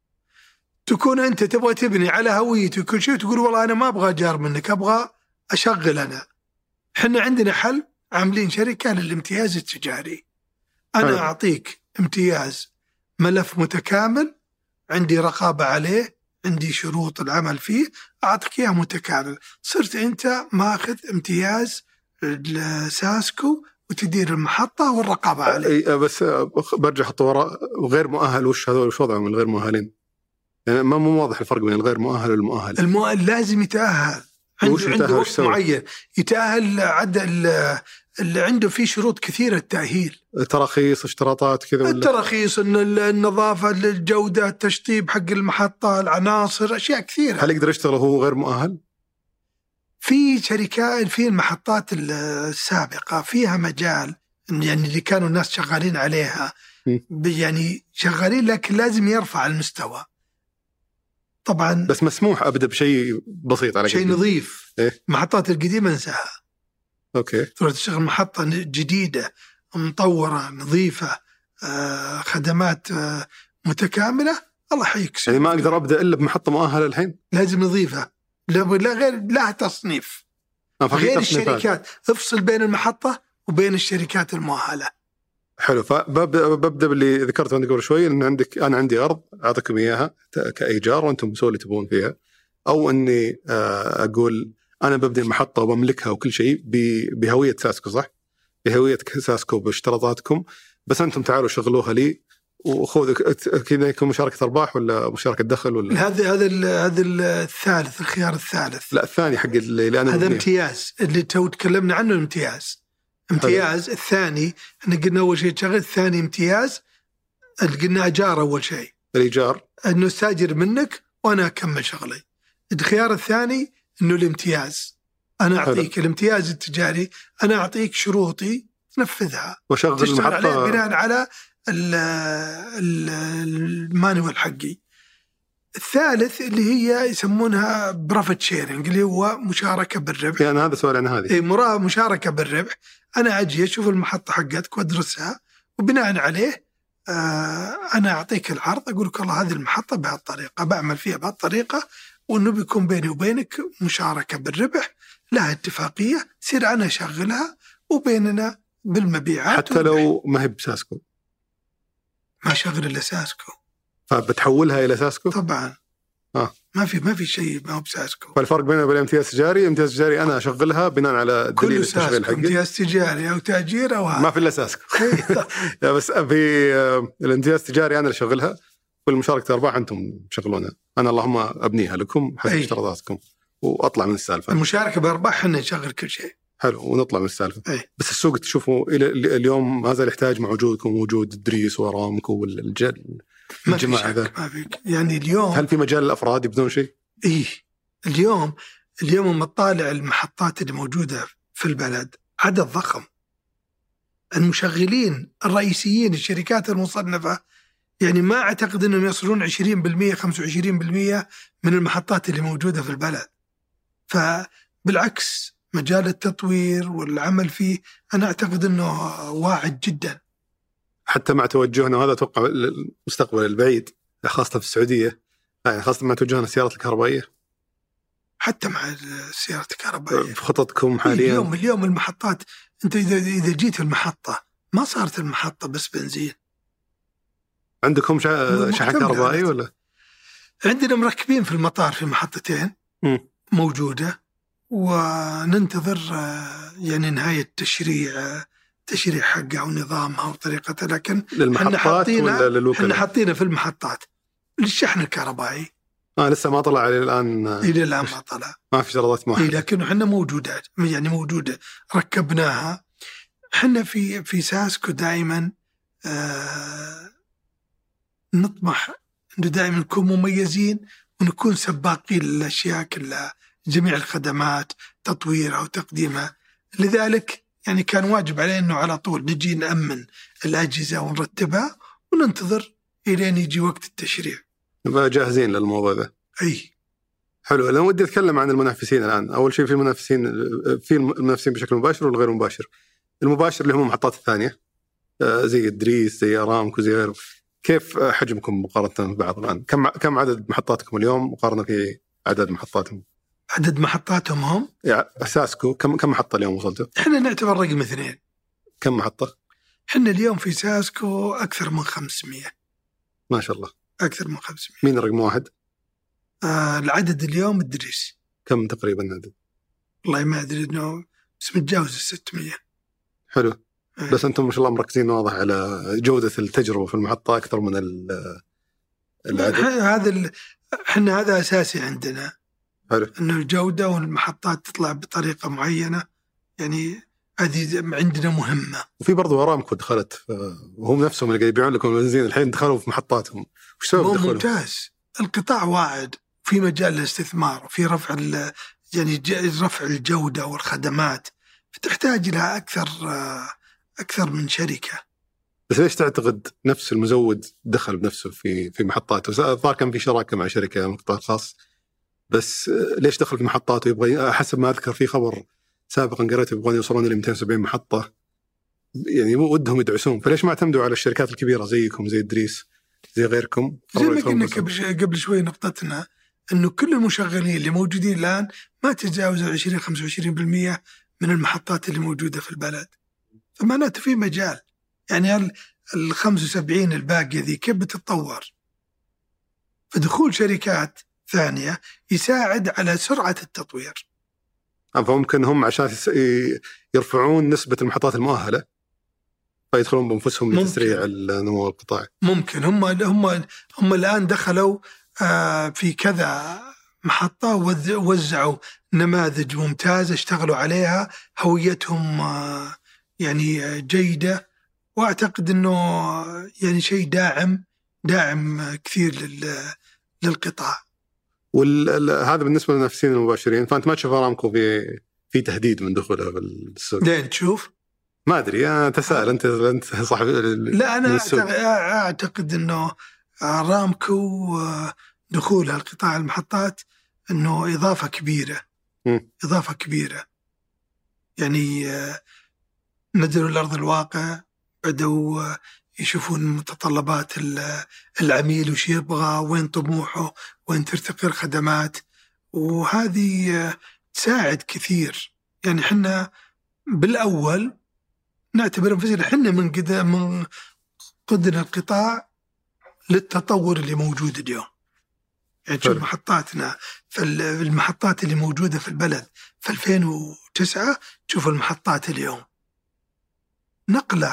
تكون أنت تبغى تبني على هويتي وكل شيء، تقول والله أنا ما أبغى جار منك، أبغى أشغل أنا. حنا عندنا حل، عاملين شركة للامتياز التجاري. أنا حلو. أعطيك امتياز ملف متكامل، عندي رقابة عليه، عندي شروط العمل فيه، أعطيك إياه متكامل. صرت أنت ماخذ امتياز ساسكو وتدير المحطة والرقابة عليه. بس برجع خطوة وراء، وغير مؤهل وش هذول وش وضعهم الغير مؤهلين؟ يعني ما مو واضح الفرق بين الغير مؤهل والمؤهل. المؤهل لازم يتأهل، عنده عنده وقت معين يتأهل. عدد اللي عنده فيه شروط كثيرة التأهيل، تراخيص اشتراطات كذا ولا؟ التراخيص، النظافة، الجودة، التشطيب حق المحطة، العناصر، أشياء كثيرة. هل يقدر يشتغل وهو غير مؤهل؟ في شركات، في المحطات السابقة فيها مجال، يعني اللي كانوا الناس شغالين عليها يعني شغالين، لكن لازم يرفع المستوى طبعا. بس مسموح أبدأ بشيء بسيط على شيء نظيف. إيه؟ محطات القديمة انساها. أوكي. تروح تشتغل محطة جديدة مطورة نظيفة، آه خدمات آه متكاملة، الله يحييك. يعني ما أقدر أبدأ إلا بمحطة مؤهلة الحين؟ لازم نظيفة، لا غير لا تصنيف. غير الشركات، افصل بين المحطة وبين الشركات المؤهلة. حلو. فببدأ باللي ذكرته عندك قبل شوي، إن عندك أنا عندي أرض أعطيكم إياها كإيجار وأنتم سووا اللي تبون فيها، أو إني أقول أنا ببدأ المحطة وبملكها وكل شيء بهوية ساسكو، صح؟ بهوية ساسكو باشتراطاتكم، بس أنتم تعالوا شغلوها لي وخذ كذا. يكون مشاركة أرباح ولا مشاركة دخل ولا؟ هذا هذا هذا الثالث، الخيار الثالث. لا الثاني حق اللي أنا هذا امتياز اللي تو تكلمنا عنه، الامتياز. امتياز حلو. الثاني احنا قلنا أول شيء شغل، الثاني امتياز قلنا إيجار. أول شيء الإيجار إنه استأجر منك وأنا أكمل شغلي. الخيار الثاني إنه الامتياز، أنا أعطيك حلو. الامتياز التجاري، أنا أعطيك شروطي تنفذها وشغل المحطة عليه بناء على المانيوال حقي. الثالث اللي هي يسمونها بروفيت شيرنج، اللي هو مشاركة بالربح. يعني هذا سؤال عن هذه. إيه مرا مشاركة بالربح. أنا أجي أشوف المحطة حقتك وأدرسها، وبناء عليه آه أنا أعطيك العرض، أقول لك والله هذه المحطة بهالطريقة، بعمل فيها بهالطريقة، وإنه بيكون بيني وبينك مشاركة بالربح، لها اتفاقية، سير أنا أشغلها وبيننا بالمبيعات. حتى لو ما هي بساسكو؟ ما شغل إلا ساسكو. فبتحولها إلى ساسكو؟ طبعا. آه. ما في ما في شيء ما هو بساسكو. فالفرق بينه وبين امتياز تجاري، امتياز تجاري أنا أشغلها بناء على دليل التشغيل حقي. امتياز تجاري أو تأجير أو ما في إلا ساسكو. لا بس في الامتياز التجاري أنا اللي أشغلها، والمشاركة أرباح أنتم تشغلونها، أنا اللهم أبنيها لكم حسب اشتراطاتكم وأطلع من السالفة. المشاركة بأرباح إحنا نشغل كل شيء. حلو ونطلع من السالفة. أي. بس السوق تشوفوا إلى اليوم هذا يحتاج مع وجودكم وجود إدريس ورامكو والجل الجماعة هذا. ما فيك يعني اليوم. هل في مجال الأفراد يبدون شيء؟ إيه اليوم اليوم لما تطالع المحطات اللي موجودة في البلد عدد ضخم. المشغلين الرئيسيين الشركات المصنفة يعني ما أعتقد أنهم يصلون عشرين بالمئة خمسة وعشرين بالمئة من المحطات اللي موجودة في البلد. فبالعكس مجال التطوير والعمل فيه أنا أعتقد أنه واعد جدا. حتى مع توجهنا هذا أتوقع المستقبل البعيد خاصة في السعودية يعني خاصة ما توجهنا السيارات الكهربائية، حتى مع السيارات الكهربائية في خططكم حاليا؟ اليوم اليوم المحطات، أنت إذا إذا جيت المحطة ما صارت المحطة بس بنزين. عندكم شحن كهربائي ولا؟ عندنا مركبين في المطار في محطتين م. موجودة، وننتظر يعني نهاية التشريع تشريع حقها ونظامها وطريقتها. لكن للمحطات ولا للوكلاء؟ احنا حاطينها في المحطات للشحن الكهربائي. اه لسه ما طلع الى الان. الى الان ما طلع، ما في شرطات موحدة. إيه لكن احنا موجودات، يعني موجودة ركبناها. احنا في في ساسكو دائما آه نطمح انه دائما نكون مميزين ونكون سباقين للاشياء كلها، جميع الخدمات تطويرها وتقديمها. لذلك يعني كان واجب علينا انه على طول نجي نأمن الأجهزة ونرتبها وننتظر الين يجي وقت التشريع. نبقى جاهزين للموضوع ذا. اي حلو. انا ودي اتكلم عن المنافسين الان. اول شيء في المنافسين، في المنافسين بشكل مباشر والغير مباشر. المباشر اللي هم المحطات الثانية زي الدريس زي أرامكو زي غيره. كيف حجمكم مقارنة ببعض الآن؟ كم كم عدد محطاتكم اليوم مقارنة في عدد محطاتهم؟ عدد محطاتهم هم؟ يعني ساسكو كم كم محطة اليوم وصلتوا؟ احنا نعتبر رقم اثنين. كم محطة؟ احنا اليوم في ساسكو أكثر من خمسمية. ما شاء الله. أكثر من خمسمية. مين رقم واحد؟ آه العدد اليوم الدريس. كم تقريبا العدد؟ والله ما أدري إنه بس متجاوز الستمية. حلو. أه. بس أنتم ما شاء الله مركزين واضح على جودة التجربة في المحطة أكثر من العدد. هذا ال... احنا هذا أساسي عندنا. حلو. إنه الجودة والمحطات تطلع بطريقة معينة، يعني هذه عندنا مهمة. وفي برضو أرامكو دخلت، وهم نفسهم اللي يبيعون لكم البنزين الحين دخلوا في محطاتهم. وش سبب دخلوا؟ ممتاز. القطاع واعد في مجال الاستثمار وفي رفع ال... يعني رفع الجودة والخدمات، فتحتاج لها أكثر أكثر من شركة. بس ليش تعتقد نفس المزود دخل بنفسه في في محطاته؟ صار كان في شراكة مع شركة من القطاع الخاص، بس ليش دخل في محطاته؟ يبغى حسب ما أذكر في خبر سابقا قرأت يبغون يوصلون إلى مئتين وسبعين محطة، يعني ودهم يدعسون. فليش ما اعتمدوا على الشركات الكبيرة زيكم زي الدريس زي غيركم؟ زي ما قلنا قبل شوي نقطتنا إنه كل المشغلين اللي موجودين الآن ما تجاوزوا عشرين خمسة وعشرين بالمئة من المحطات اللي موجودة في البلد، فمعناته في مجال. يعني ال خمسة وسبعين الباقية ذي كيف بتتطور؟ فدخول شركات ثانية يساعد على سرعة التطوير. فممكن هم عشان يرفعون نسبة المحطات المؤهلة فيدخلون بأنفسهم لتسريع النمو القطاعي. ممكن هم هم هم الآن دخلوا في كذا محطة ووزعوا نماذج ممتازة اشتغلوا عليها، هويتهم يعني جيدة، وأعتقد أنه يعني شيء داعم داعم كثير للقطاع. وهذا بالنسبة للمنافسين المباشرين. فأنت ما تشوف أرامكو في في تهديد من دخولها بالسوق؟ لين تشوف ما أدري، أنا تساءل. أنت أنت صاحب. لا أنا أعتقد أنه أرامكو دخولها القطاع المحطات أنه إضافة كبيرة. م. إضافة كبيرة يعني نزلوا الأرض الواقع، بدأوا يشوفون متطلبات العميل وش يبغى، وين طموحه، وين ترتقي الخدمات، وهذه تساعد كثير. يعني حنا بالأول نعتبر أنفسنا حنا من قد من قدنا القطاع للتطور اللي موجود اليوم. يعني تشوف محطاتنا في المحطات اللي موجودة في البلد في ألفين وتسعة، تشوف المحطات اليوم نقلة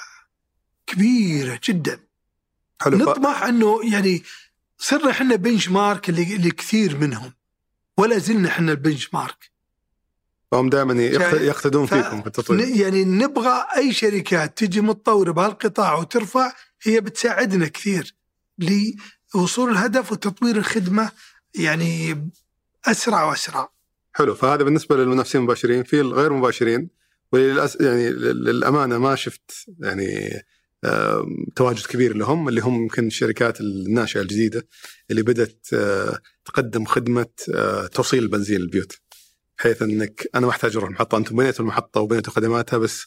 كبيرة جدا. حلو. نطمح أنه يعني صرنا حنا بنش مارك لكثير منهم، ولا زلنا حنا البنش مارك. فهم دائما يقتدون فيكم في التطوير. يعني نبغى أي شركات تجي متطورة بهالقطاع وترفع، هي بتساعدنا كثير لوصول الهدف وتطوير الخدمة يعني أسرع وأسرع. حلو. فهذا بالنسبة للمنافسين المباشرين. في الغير مباشرين وللأس... يعني للأمانة ما شفت يعني تواجد كبير لهم، اللي هم يمكن الشركات الناشئة الجديدة اللي بدأت تقدم خدمة توصيل البنزين للبيوت، بحيث أنك أنا ما أحتاج أروح المحطة، أنتم بنيتوا المحطة وبنيتوا خدماتها، بس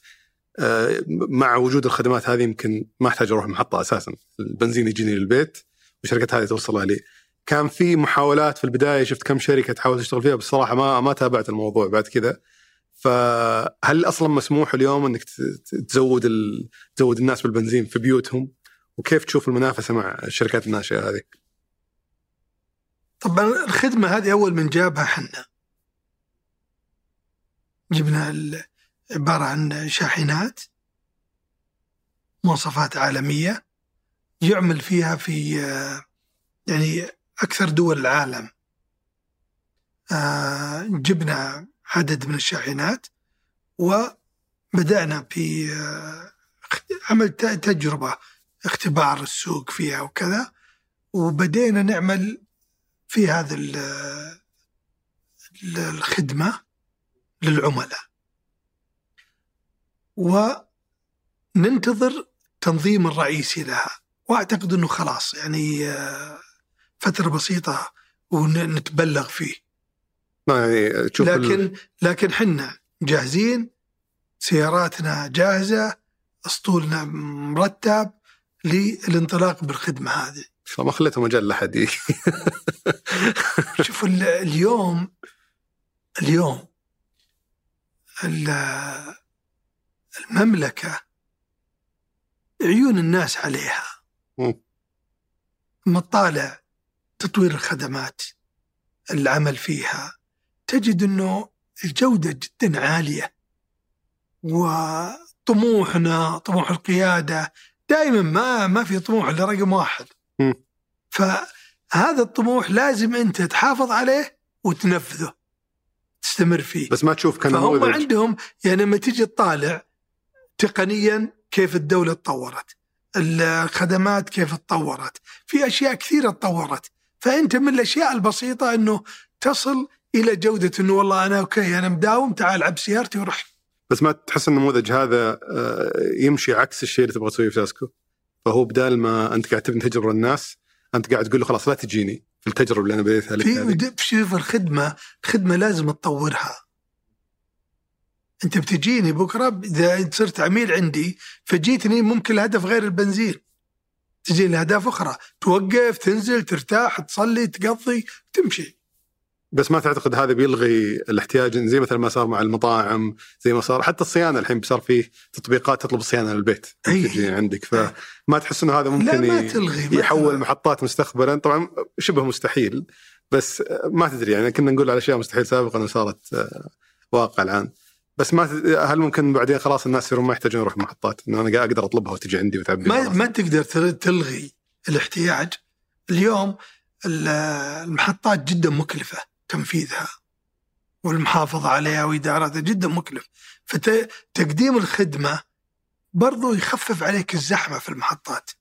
مع وجود الخدمات هذه يمكن ما أحتاج أروح المحطة أساسا، البنزين يجيني للبيت وشركة هذه توصلها لي. كان في محاولات في البداية، شفت كم شركة تحاول تشتغل فيها، بصراحة ما ما تابعت الموضوع بعد كذا. فهل أصلا مسموح اليوم أنك تزود ال... تزود الناس بالبنزين في بيوتهم؟ وكيف تشوف المنافسة مع الشركات الناشئة هذه؟ طبعا الخدمة هذه أول من جابها حنا جبنا عبارة عن شاحنات مواصفات عالمية يعمل فيها في يعني أكثر دول العالم. جبنا عدد من الشاحنات وبدأنا في عمل تجربة اختبار السوق فيها وكذا، وبدأنا نعمل في هذا الخدمة للعملاء، وننتظر تنظيم الرئيسي لها. وأعتقد أنه خلاص يعني فترة بسيطة ونتبلغ فيه. يعني تشوف لكن ال... لكن حنا جاهزين، سياراتنا جاهزة، أسطولنا مرتب للانطلاق بالخدمة هذه. فما خليته مجال لحد. شوف اليوم اليوم المملكة عيون الناس عليها. مطالع تطوير الخدمات العمل فيها تجد أنه الجودة جدا عالية، وطموحنا طموح القيادة دائما ما ما في طموح لرقم واحد. م. فهذا الطموح لازم أنت تحافظ عليه وتنفذه تستمر فيه. بس ما تشوف كان فهم عندهم يعني لما تيجي تطالع تقنيا كيف الدولة تطورت، الخدمات كيف تطورت، في أشياء كثيرة تطورت. فأنت من الأشياء البسيطة أنه تصل إلى جودة أنه والله أنا أوكي أنا مداوم، تعال عب سيارتي وروح. بس ما تحس النموذج هذا يمشي عكس الشيء اللي تبغى تسويه في ساسكو؟ فهو بدال ما أنت قاعد تبني تجربة الناس، أنت قاعد تقول له خلاص لا تجيني في التجربة اللي أنا بديتها لك هذه. في شوف الخدمة الخدمة لازم تطورها. أنت بتجيني بكرة إذا صرت عميل عندي فجيتني ممكن الهدف غير البنزين، تجي لأهداف أخرى، توقف تنزل ترتاح تصلي تقضي تمشي. بس ما تعتقد هذا بيلغي الاحتياج زي مثل ما صار مع المطاعم، زي ما صار حتى الصيانة الحين صار فيه تطبيقات تطلب الصيانة للبيت تجي عندك، فما تحس إنه هذا ممكن ما تلغي ما يحول تلغي. محطات مستقبلا؟ طبعا شبه مستحيل، بس ما تدري يعني كنا نقول على أشياء مستحيل سابقا وصارت واقع الآن. بس ما هل ممكن بعدين خلاص الناس يصيرون ما يحتاجون يروح محطات، إنه أنا أقدر أطلبها وتجي عندي وتعبي؟ ما ما تقدر تلغي الاحتياج. اليوم المحطات جدا مكلفة تنفيذها والمحافظة عليها وإدارتها جدا مكلف، فتقديم الخدمة برضو يخفف عليك الزحمة في المحطات.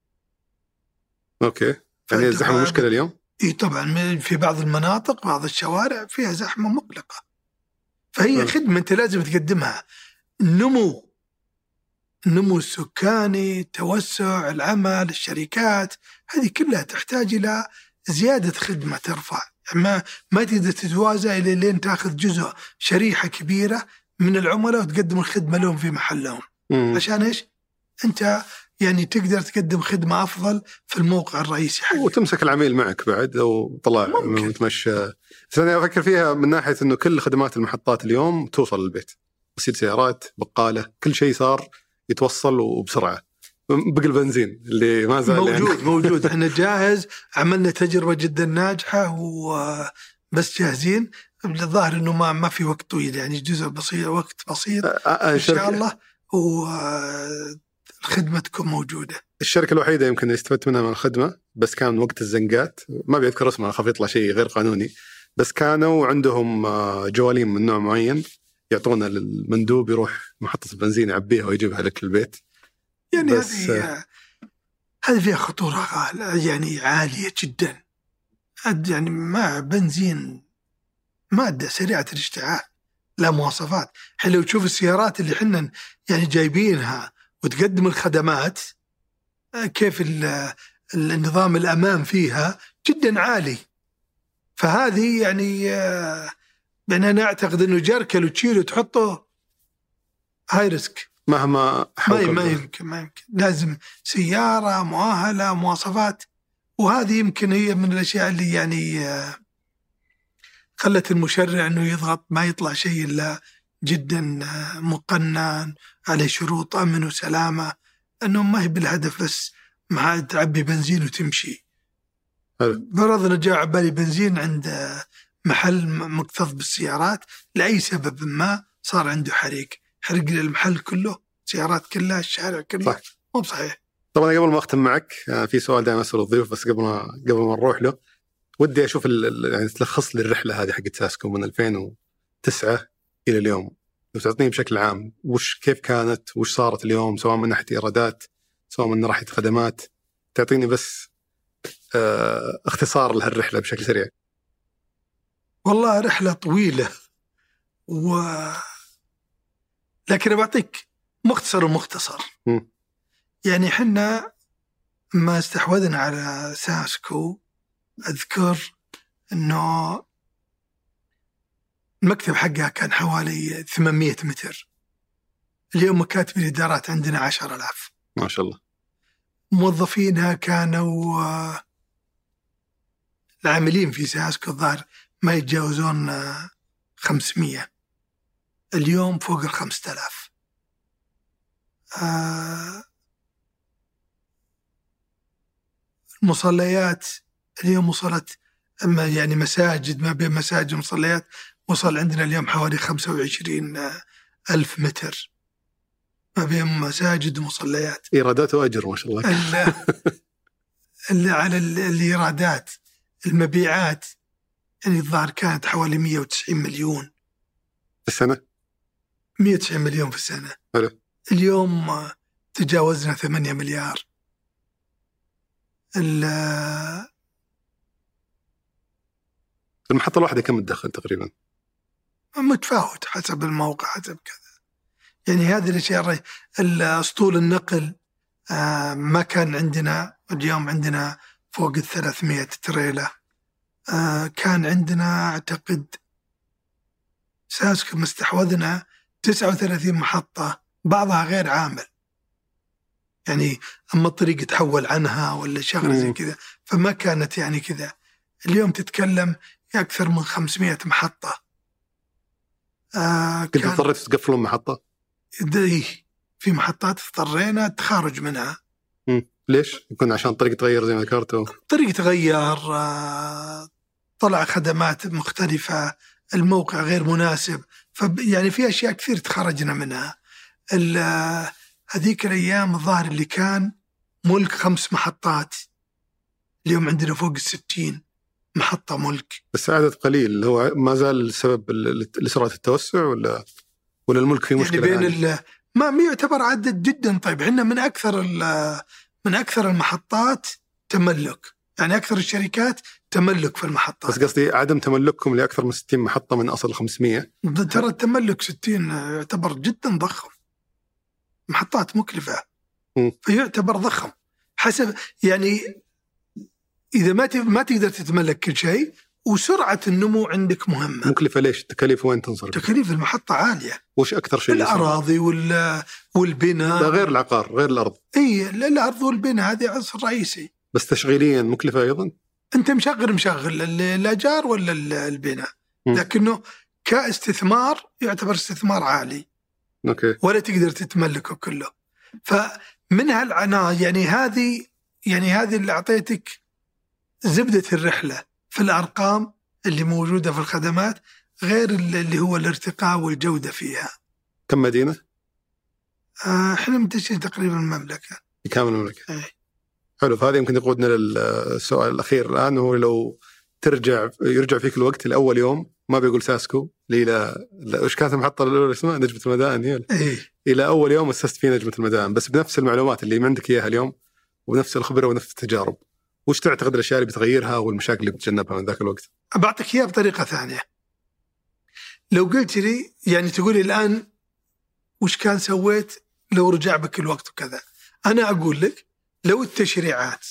أوكي، يعني الزحمة مشكلة اليوم؟ إيه طبعا، في بعض المناطق بعض الشوارع فيها زحمة مقلقة، فهي م. خدمة أنت لازم تقدمها. النمو النمو السكاني، توسع العمل، الشركات، هذه كلها تحتاج إلى زيادة خدمة ترفع. ما ما تقدر تتوازى إلى لين تأخذ جزء شريحة كبيرة من العملاء وتقدم الخدمة لهم في محلهم. م. عشان إيش؟ أنت يعني تقدر تقدم خدمة أفضل في الموقع الرئيسي حقك، وتمسك العميل معك بعد لو طلع متمشى. بس أنا أفكر فيها من ناحية إنه كل خدمات المحطات اليوم توصل للبيت، غسيل سيارات، بقالة، كل شيء صار يتوصل وبسرعة. بقى البنزين اللي ما زال موجود يعني. موجود احنا جاهز، عملنا تجربة جدا ناجحة وبس جاهزين. الظاهر إنه ما ما في وقت طويل، يعني جزء بسيط وقت بسيط إن شاء الله والخدمة تكون موجودة. الشركة الوحيدة يمكن استفدت منها من الخدمة بس كان وقت الزنقات، ما بيذكر اسمها خاف يطلع شيء غير قانوني، بس كانوا عندهم جوالين من نوع معين يعطونا للمندوب يروح محطة البنزين يعبيها ويجيبها لك البيت. يعني هذه هذه فيها خطورة يعني عالية جدا. يعني ما بنزين مادة سريعة الاشتعال، لا مواصفات. حين لو تشوف السيارات اللي حنا يعني جايبينها وتقدم الخدمات كيف النظام الأمان فيها جدا عالي. فهذه يعني يعني أنا أعتقد إنه جركل وتشيله وتحطه هاي ريسك مهما ما ما يمكن ما يمكن لازم سيارة مؤهلة مواصفات وهذه يمكن هي من الأشياء اللي يعني خلت المشرع أنه يضغط ما يطلع شيء إلا جدا مقنن عليه شروط أمن وسلامة، أنه ما هي بالهدف بس مع تعبي بنزين وتمشي. فرضنا جاء عبالي بنزين عند محل مكتظ بالسيارات لأي سبب ما صار عنده حريق، حرق المحل كله، سيارات كلها، الشارع كله، مو بصحيح. طبعا قبل ما أختم معك في سؤال دائما أسأل الضيوف، بس قبل ما قبل ما نروح له ودي أشوف يعني تلخص لي الرحلة هذه حقت ساسكو من ألفين وتسعة إلى اليوم، لو تعطيني بشكل عام وش كيف كانت وش صارت اليوم، سواء من ناحية إيرادات سواء من ناحية خدمات، تعطيني بس اه اختصار لهالرحلة بشكل سريع. والله رحلة طويلة و... لكن بعطيك مختصر ومختصر. م. يعني حنا ما استحوذنا على ساسكو أذكر أنه المكتب حقها كان حوالي ثمانمائة متر، اليوم مكاتب الإدارات عندنا عشر آلاف ما شاء الله. موظفينها كانوا العاملين في ساسكو الظاهر ما يتجاوزون خمسمائة، اليوم فوق الخمسة آلاف. آه المصليات اليوم وصلت، أما يعني مساجد ما بين مساجد ومصليات وصل عندنا اليوم حوالي خمسة وعشرين ألف متر ما بين مساجد ومصليات. إيرادات وأجر ما شاء الله. اللي على الإيرادات المبيعات يعني الظاهر كانت حوالي مئة وتسعين مليون في السنة، مئة وتسعين مليون في السنة. حلو. اليوم تجاوزنا ثمانية مليار. المحطة الواحدة كم تدخل تقريبا؟ متفاوت حسب الموقع حسب كذا، يعني هذه الأشياء. الأسطول النقل آه ما كان عندنا، اليوم عندنا فوق الثلاثمائة تريلة. آه كان عندنا أعتقد ساسكو مستحوذنا تسعة وثلاثين محطة، بعضها غير عامل، يعني أما الطريق تحول عنها ولا شغلة زي كذا، فما كانت يعني كذا. اليوم تتكلم أكثر من خمسمائة محطة. آه كنت اضطريت تقفلون محطة؟ إيه، في محطات اضطرينا التخارج منها. مم. ليش؟ يكون عشان الطريق تغير زي ما ذكرت؟ الطريق تغير، آه طلع خدمات مختلفة، الموقع غير مناسب، يعني في أشياء كثير تخرجنا منها. هذيك الأيام الظاهر اللي كان ملك خمس محطات، اليوم عندنا فوق الستين محطة ملك، بس عدد قليل. هو ما زال السبب لسرعة التوسع ولا ولا الملك في مشكلة؟ يعني بين ما ما يعتبر عدد جدا. طيب عندنا من أكثر من أكثر المحطات تملك، يعني أكثر الشركات تملك في المحطات. بس قصدي عدم تملككم لأكثر من ستين محطة من أصل خمسمائة. ترى التملك ستين يعتبر جدا ضخم، محطات مكلفة م. فيعتبر ضخم حسب، يعني إذا ما ما تقدر تتملك كل شيء، وسرعة النمو عندك مهمة. مكلفة ليش؟ التكاليف وين تنصرف؟ تكاليف المحطة عالية. وش أكثر شيء؟ الأراضي وال والبناء. ده غير العقار، غير الأرض. إيه، الأرض والبناء هذه عنصر رئيسي. بس تشغيليا مكلفة أيضا. أنت مشغل مشغل الأجار ولا البناء، لكنه كاستثمار يعتبر استثمار عالي. أوكي. ولا تقدر تتملكه كله. فمن هالعناء يعني هذه يعني هذه اللي أعطيتك زبدة الرحلة في الأرقام اللي موجودة في الخدمات، غير اللي هو الارتقاء والجودة فيها. كم مدينة؟ آه احنا منتشرين تقريبا المملكة كامل المملكة. ايه. حلو. فهذا يمكن يقودنا للسؤال الأخير الآن، هو لو ترجع يرجع فيك الوقت لأول يوم، ما بيقول ساسكو إلى وش كانت المحطة الأولى اسمها نجمة المدائن هي إيه؟ إلى أول يوم أسست فيه نجمة المدائن، بس بنفس المعلومات اللي عندك إياها اليوم ونفس الخبرة ونفس التجارب، وش تعتقد الأشياء اللي بتغيرها والمشاكل اللي بتجنبها من ذاك الوقت؟ بعطيك إياها بطريقة ثانية. لو قلت لي يعني تقولي الآن وش كان سويت لو رجع بك الوقت وكذا، أنا أقول لك لو التشريعات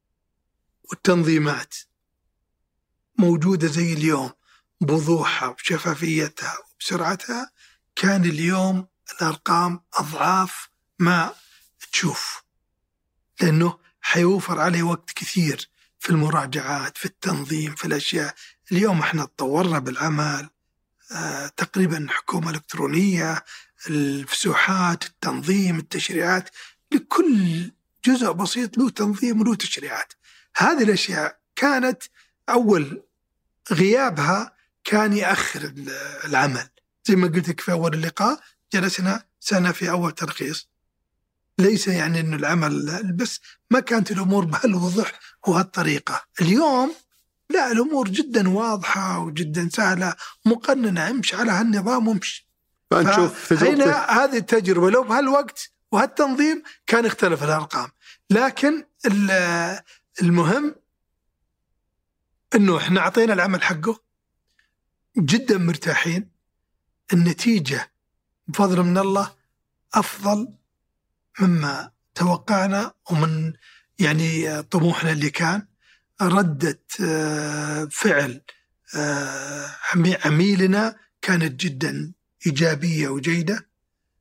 والتنظيمات موجودة زي اليوم بوضوحها وبشفافيتها وبسرعتها، كان اليوم الأرقام أضعاف ما تشوف، لأنه حيوفر عليه وقت كثير في المراجعات، في التنظيم، في الأشياء. اليوم احنا تطورنا بالعمل، آه تقريبا حكومة إلكترونية، الفسوحات، التنظيم، التشريعات، لكل جزء بسيط له تنظيم وله تشريعات. هذه الأشياء كانت أول غيابها كان يأخر العمل. زي ما قلت لك في أول اللقاء، جلسنا سنة في أول ترخيص، ليس يعني أن العمل بس، ما كانت الأمور بهالوضح وهالطريقة. اليوم لا، الأمور جدا واضحة وجدا سهلة، مقننة، امشي على هالنظام وامشي. فنشوف هنا هذه التجربة لو بهالوقت وهالتنظيم كان اختلف الأرقام. لكن المهم أنه إحنا عطينا العمل حقه، جدا مرتاحين. النتيجة بفضل من الله أفضل مما توقعنا ومن يعني طموحنا اللي كان. ردة فعل عميلنا كانت جدا إيجابية وجيدة.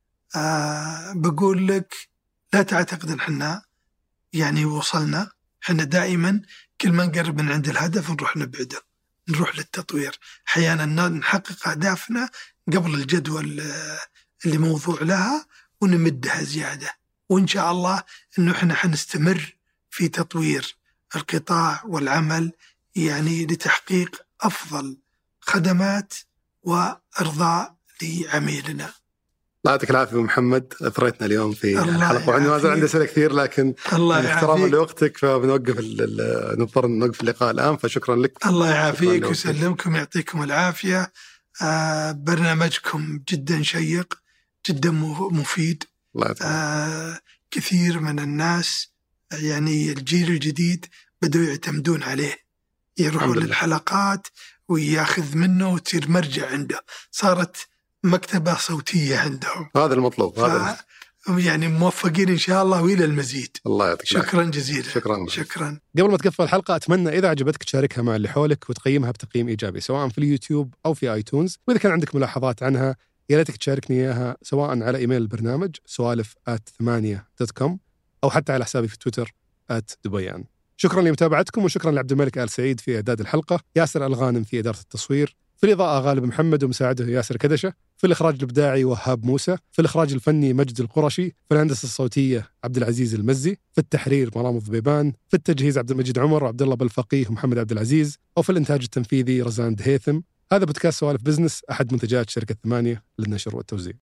بقول لك لا تعتقد أن حنا يعني وصلنا، حنا دائما كل ما نقرب من عند الهدف نروح نبعده، نروح للتطوير. أحيانا نحقق أهدافنا قبل الجدول اللي موضوع لها ونمدها زيادة. وإن شاء الله إنه إحنا حنستمر في تطوير القطاع والعمل يعني لتحقيق أفضل خدمات وإرضاء لعميلنا. الله يعطيك العافية محمد، أثريتنا اليوم في الحلقة، وعندي ما زال عندي أسئلة كثير، لكن احتراما لوقتك فبنوقف نضطر نوقف اللقاء الآن. فشكرا لك. الله يعافيك ويسلمكم، يعطيكم العافية. آه برنامجكم جدا شيق، جدا مفيد. آه كثير من الناس يعني الجيل الجديد بدوا يعتمدون عليه، يروحوا للحلقات وياخذ منه وتصير مرجع عنده، صارت مكتبة صوتية عندهم. هذا المطلوب. هذا يعني موفقين إن شاء الله وإلى المزيد. الله يعطيك. شكرا جزيلا. شكرا. شكرا. قبل ما تقفل الحلقة، أتمنى إذا عجبتك تشاركها مع اللي حولك وتقيمها بتقييم إيجابي سواء في اليوتيوب أو في آيتونز. وإذا كان عندك ملاحظات عنها يا ريتك تشاركني إياها سواء على إيميل البرنامج سوالف آت ثمانية دوت كوم أو حتى على حسابي في تويتر آت دبيان. شكرا لمتابعتكم، وشكرا لعبد الملك آل سعيد في إعداد الحلقة، ياسر الغانم في إدارة التصوير، في الإضاءة غالب محمد ومساعده ياسر كدشة، في الإخراج الإبداعي وهاب موسى، في الإخراج الفني مجد القرشي، في الهندسة الصوتية عبد العزيز المزي، في التحرير مرام الضبيبان، في التجهيز عبد المجيد عمر وعبد الله بالفقيه ومحمد عبد العزيز، وفي الإنتاج التنفيذي رزان دهيثم. هذا بودكاست سوالف بزنس، أحد منتجات شركة ثمانية للنشر والتوزيع.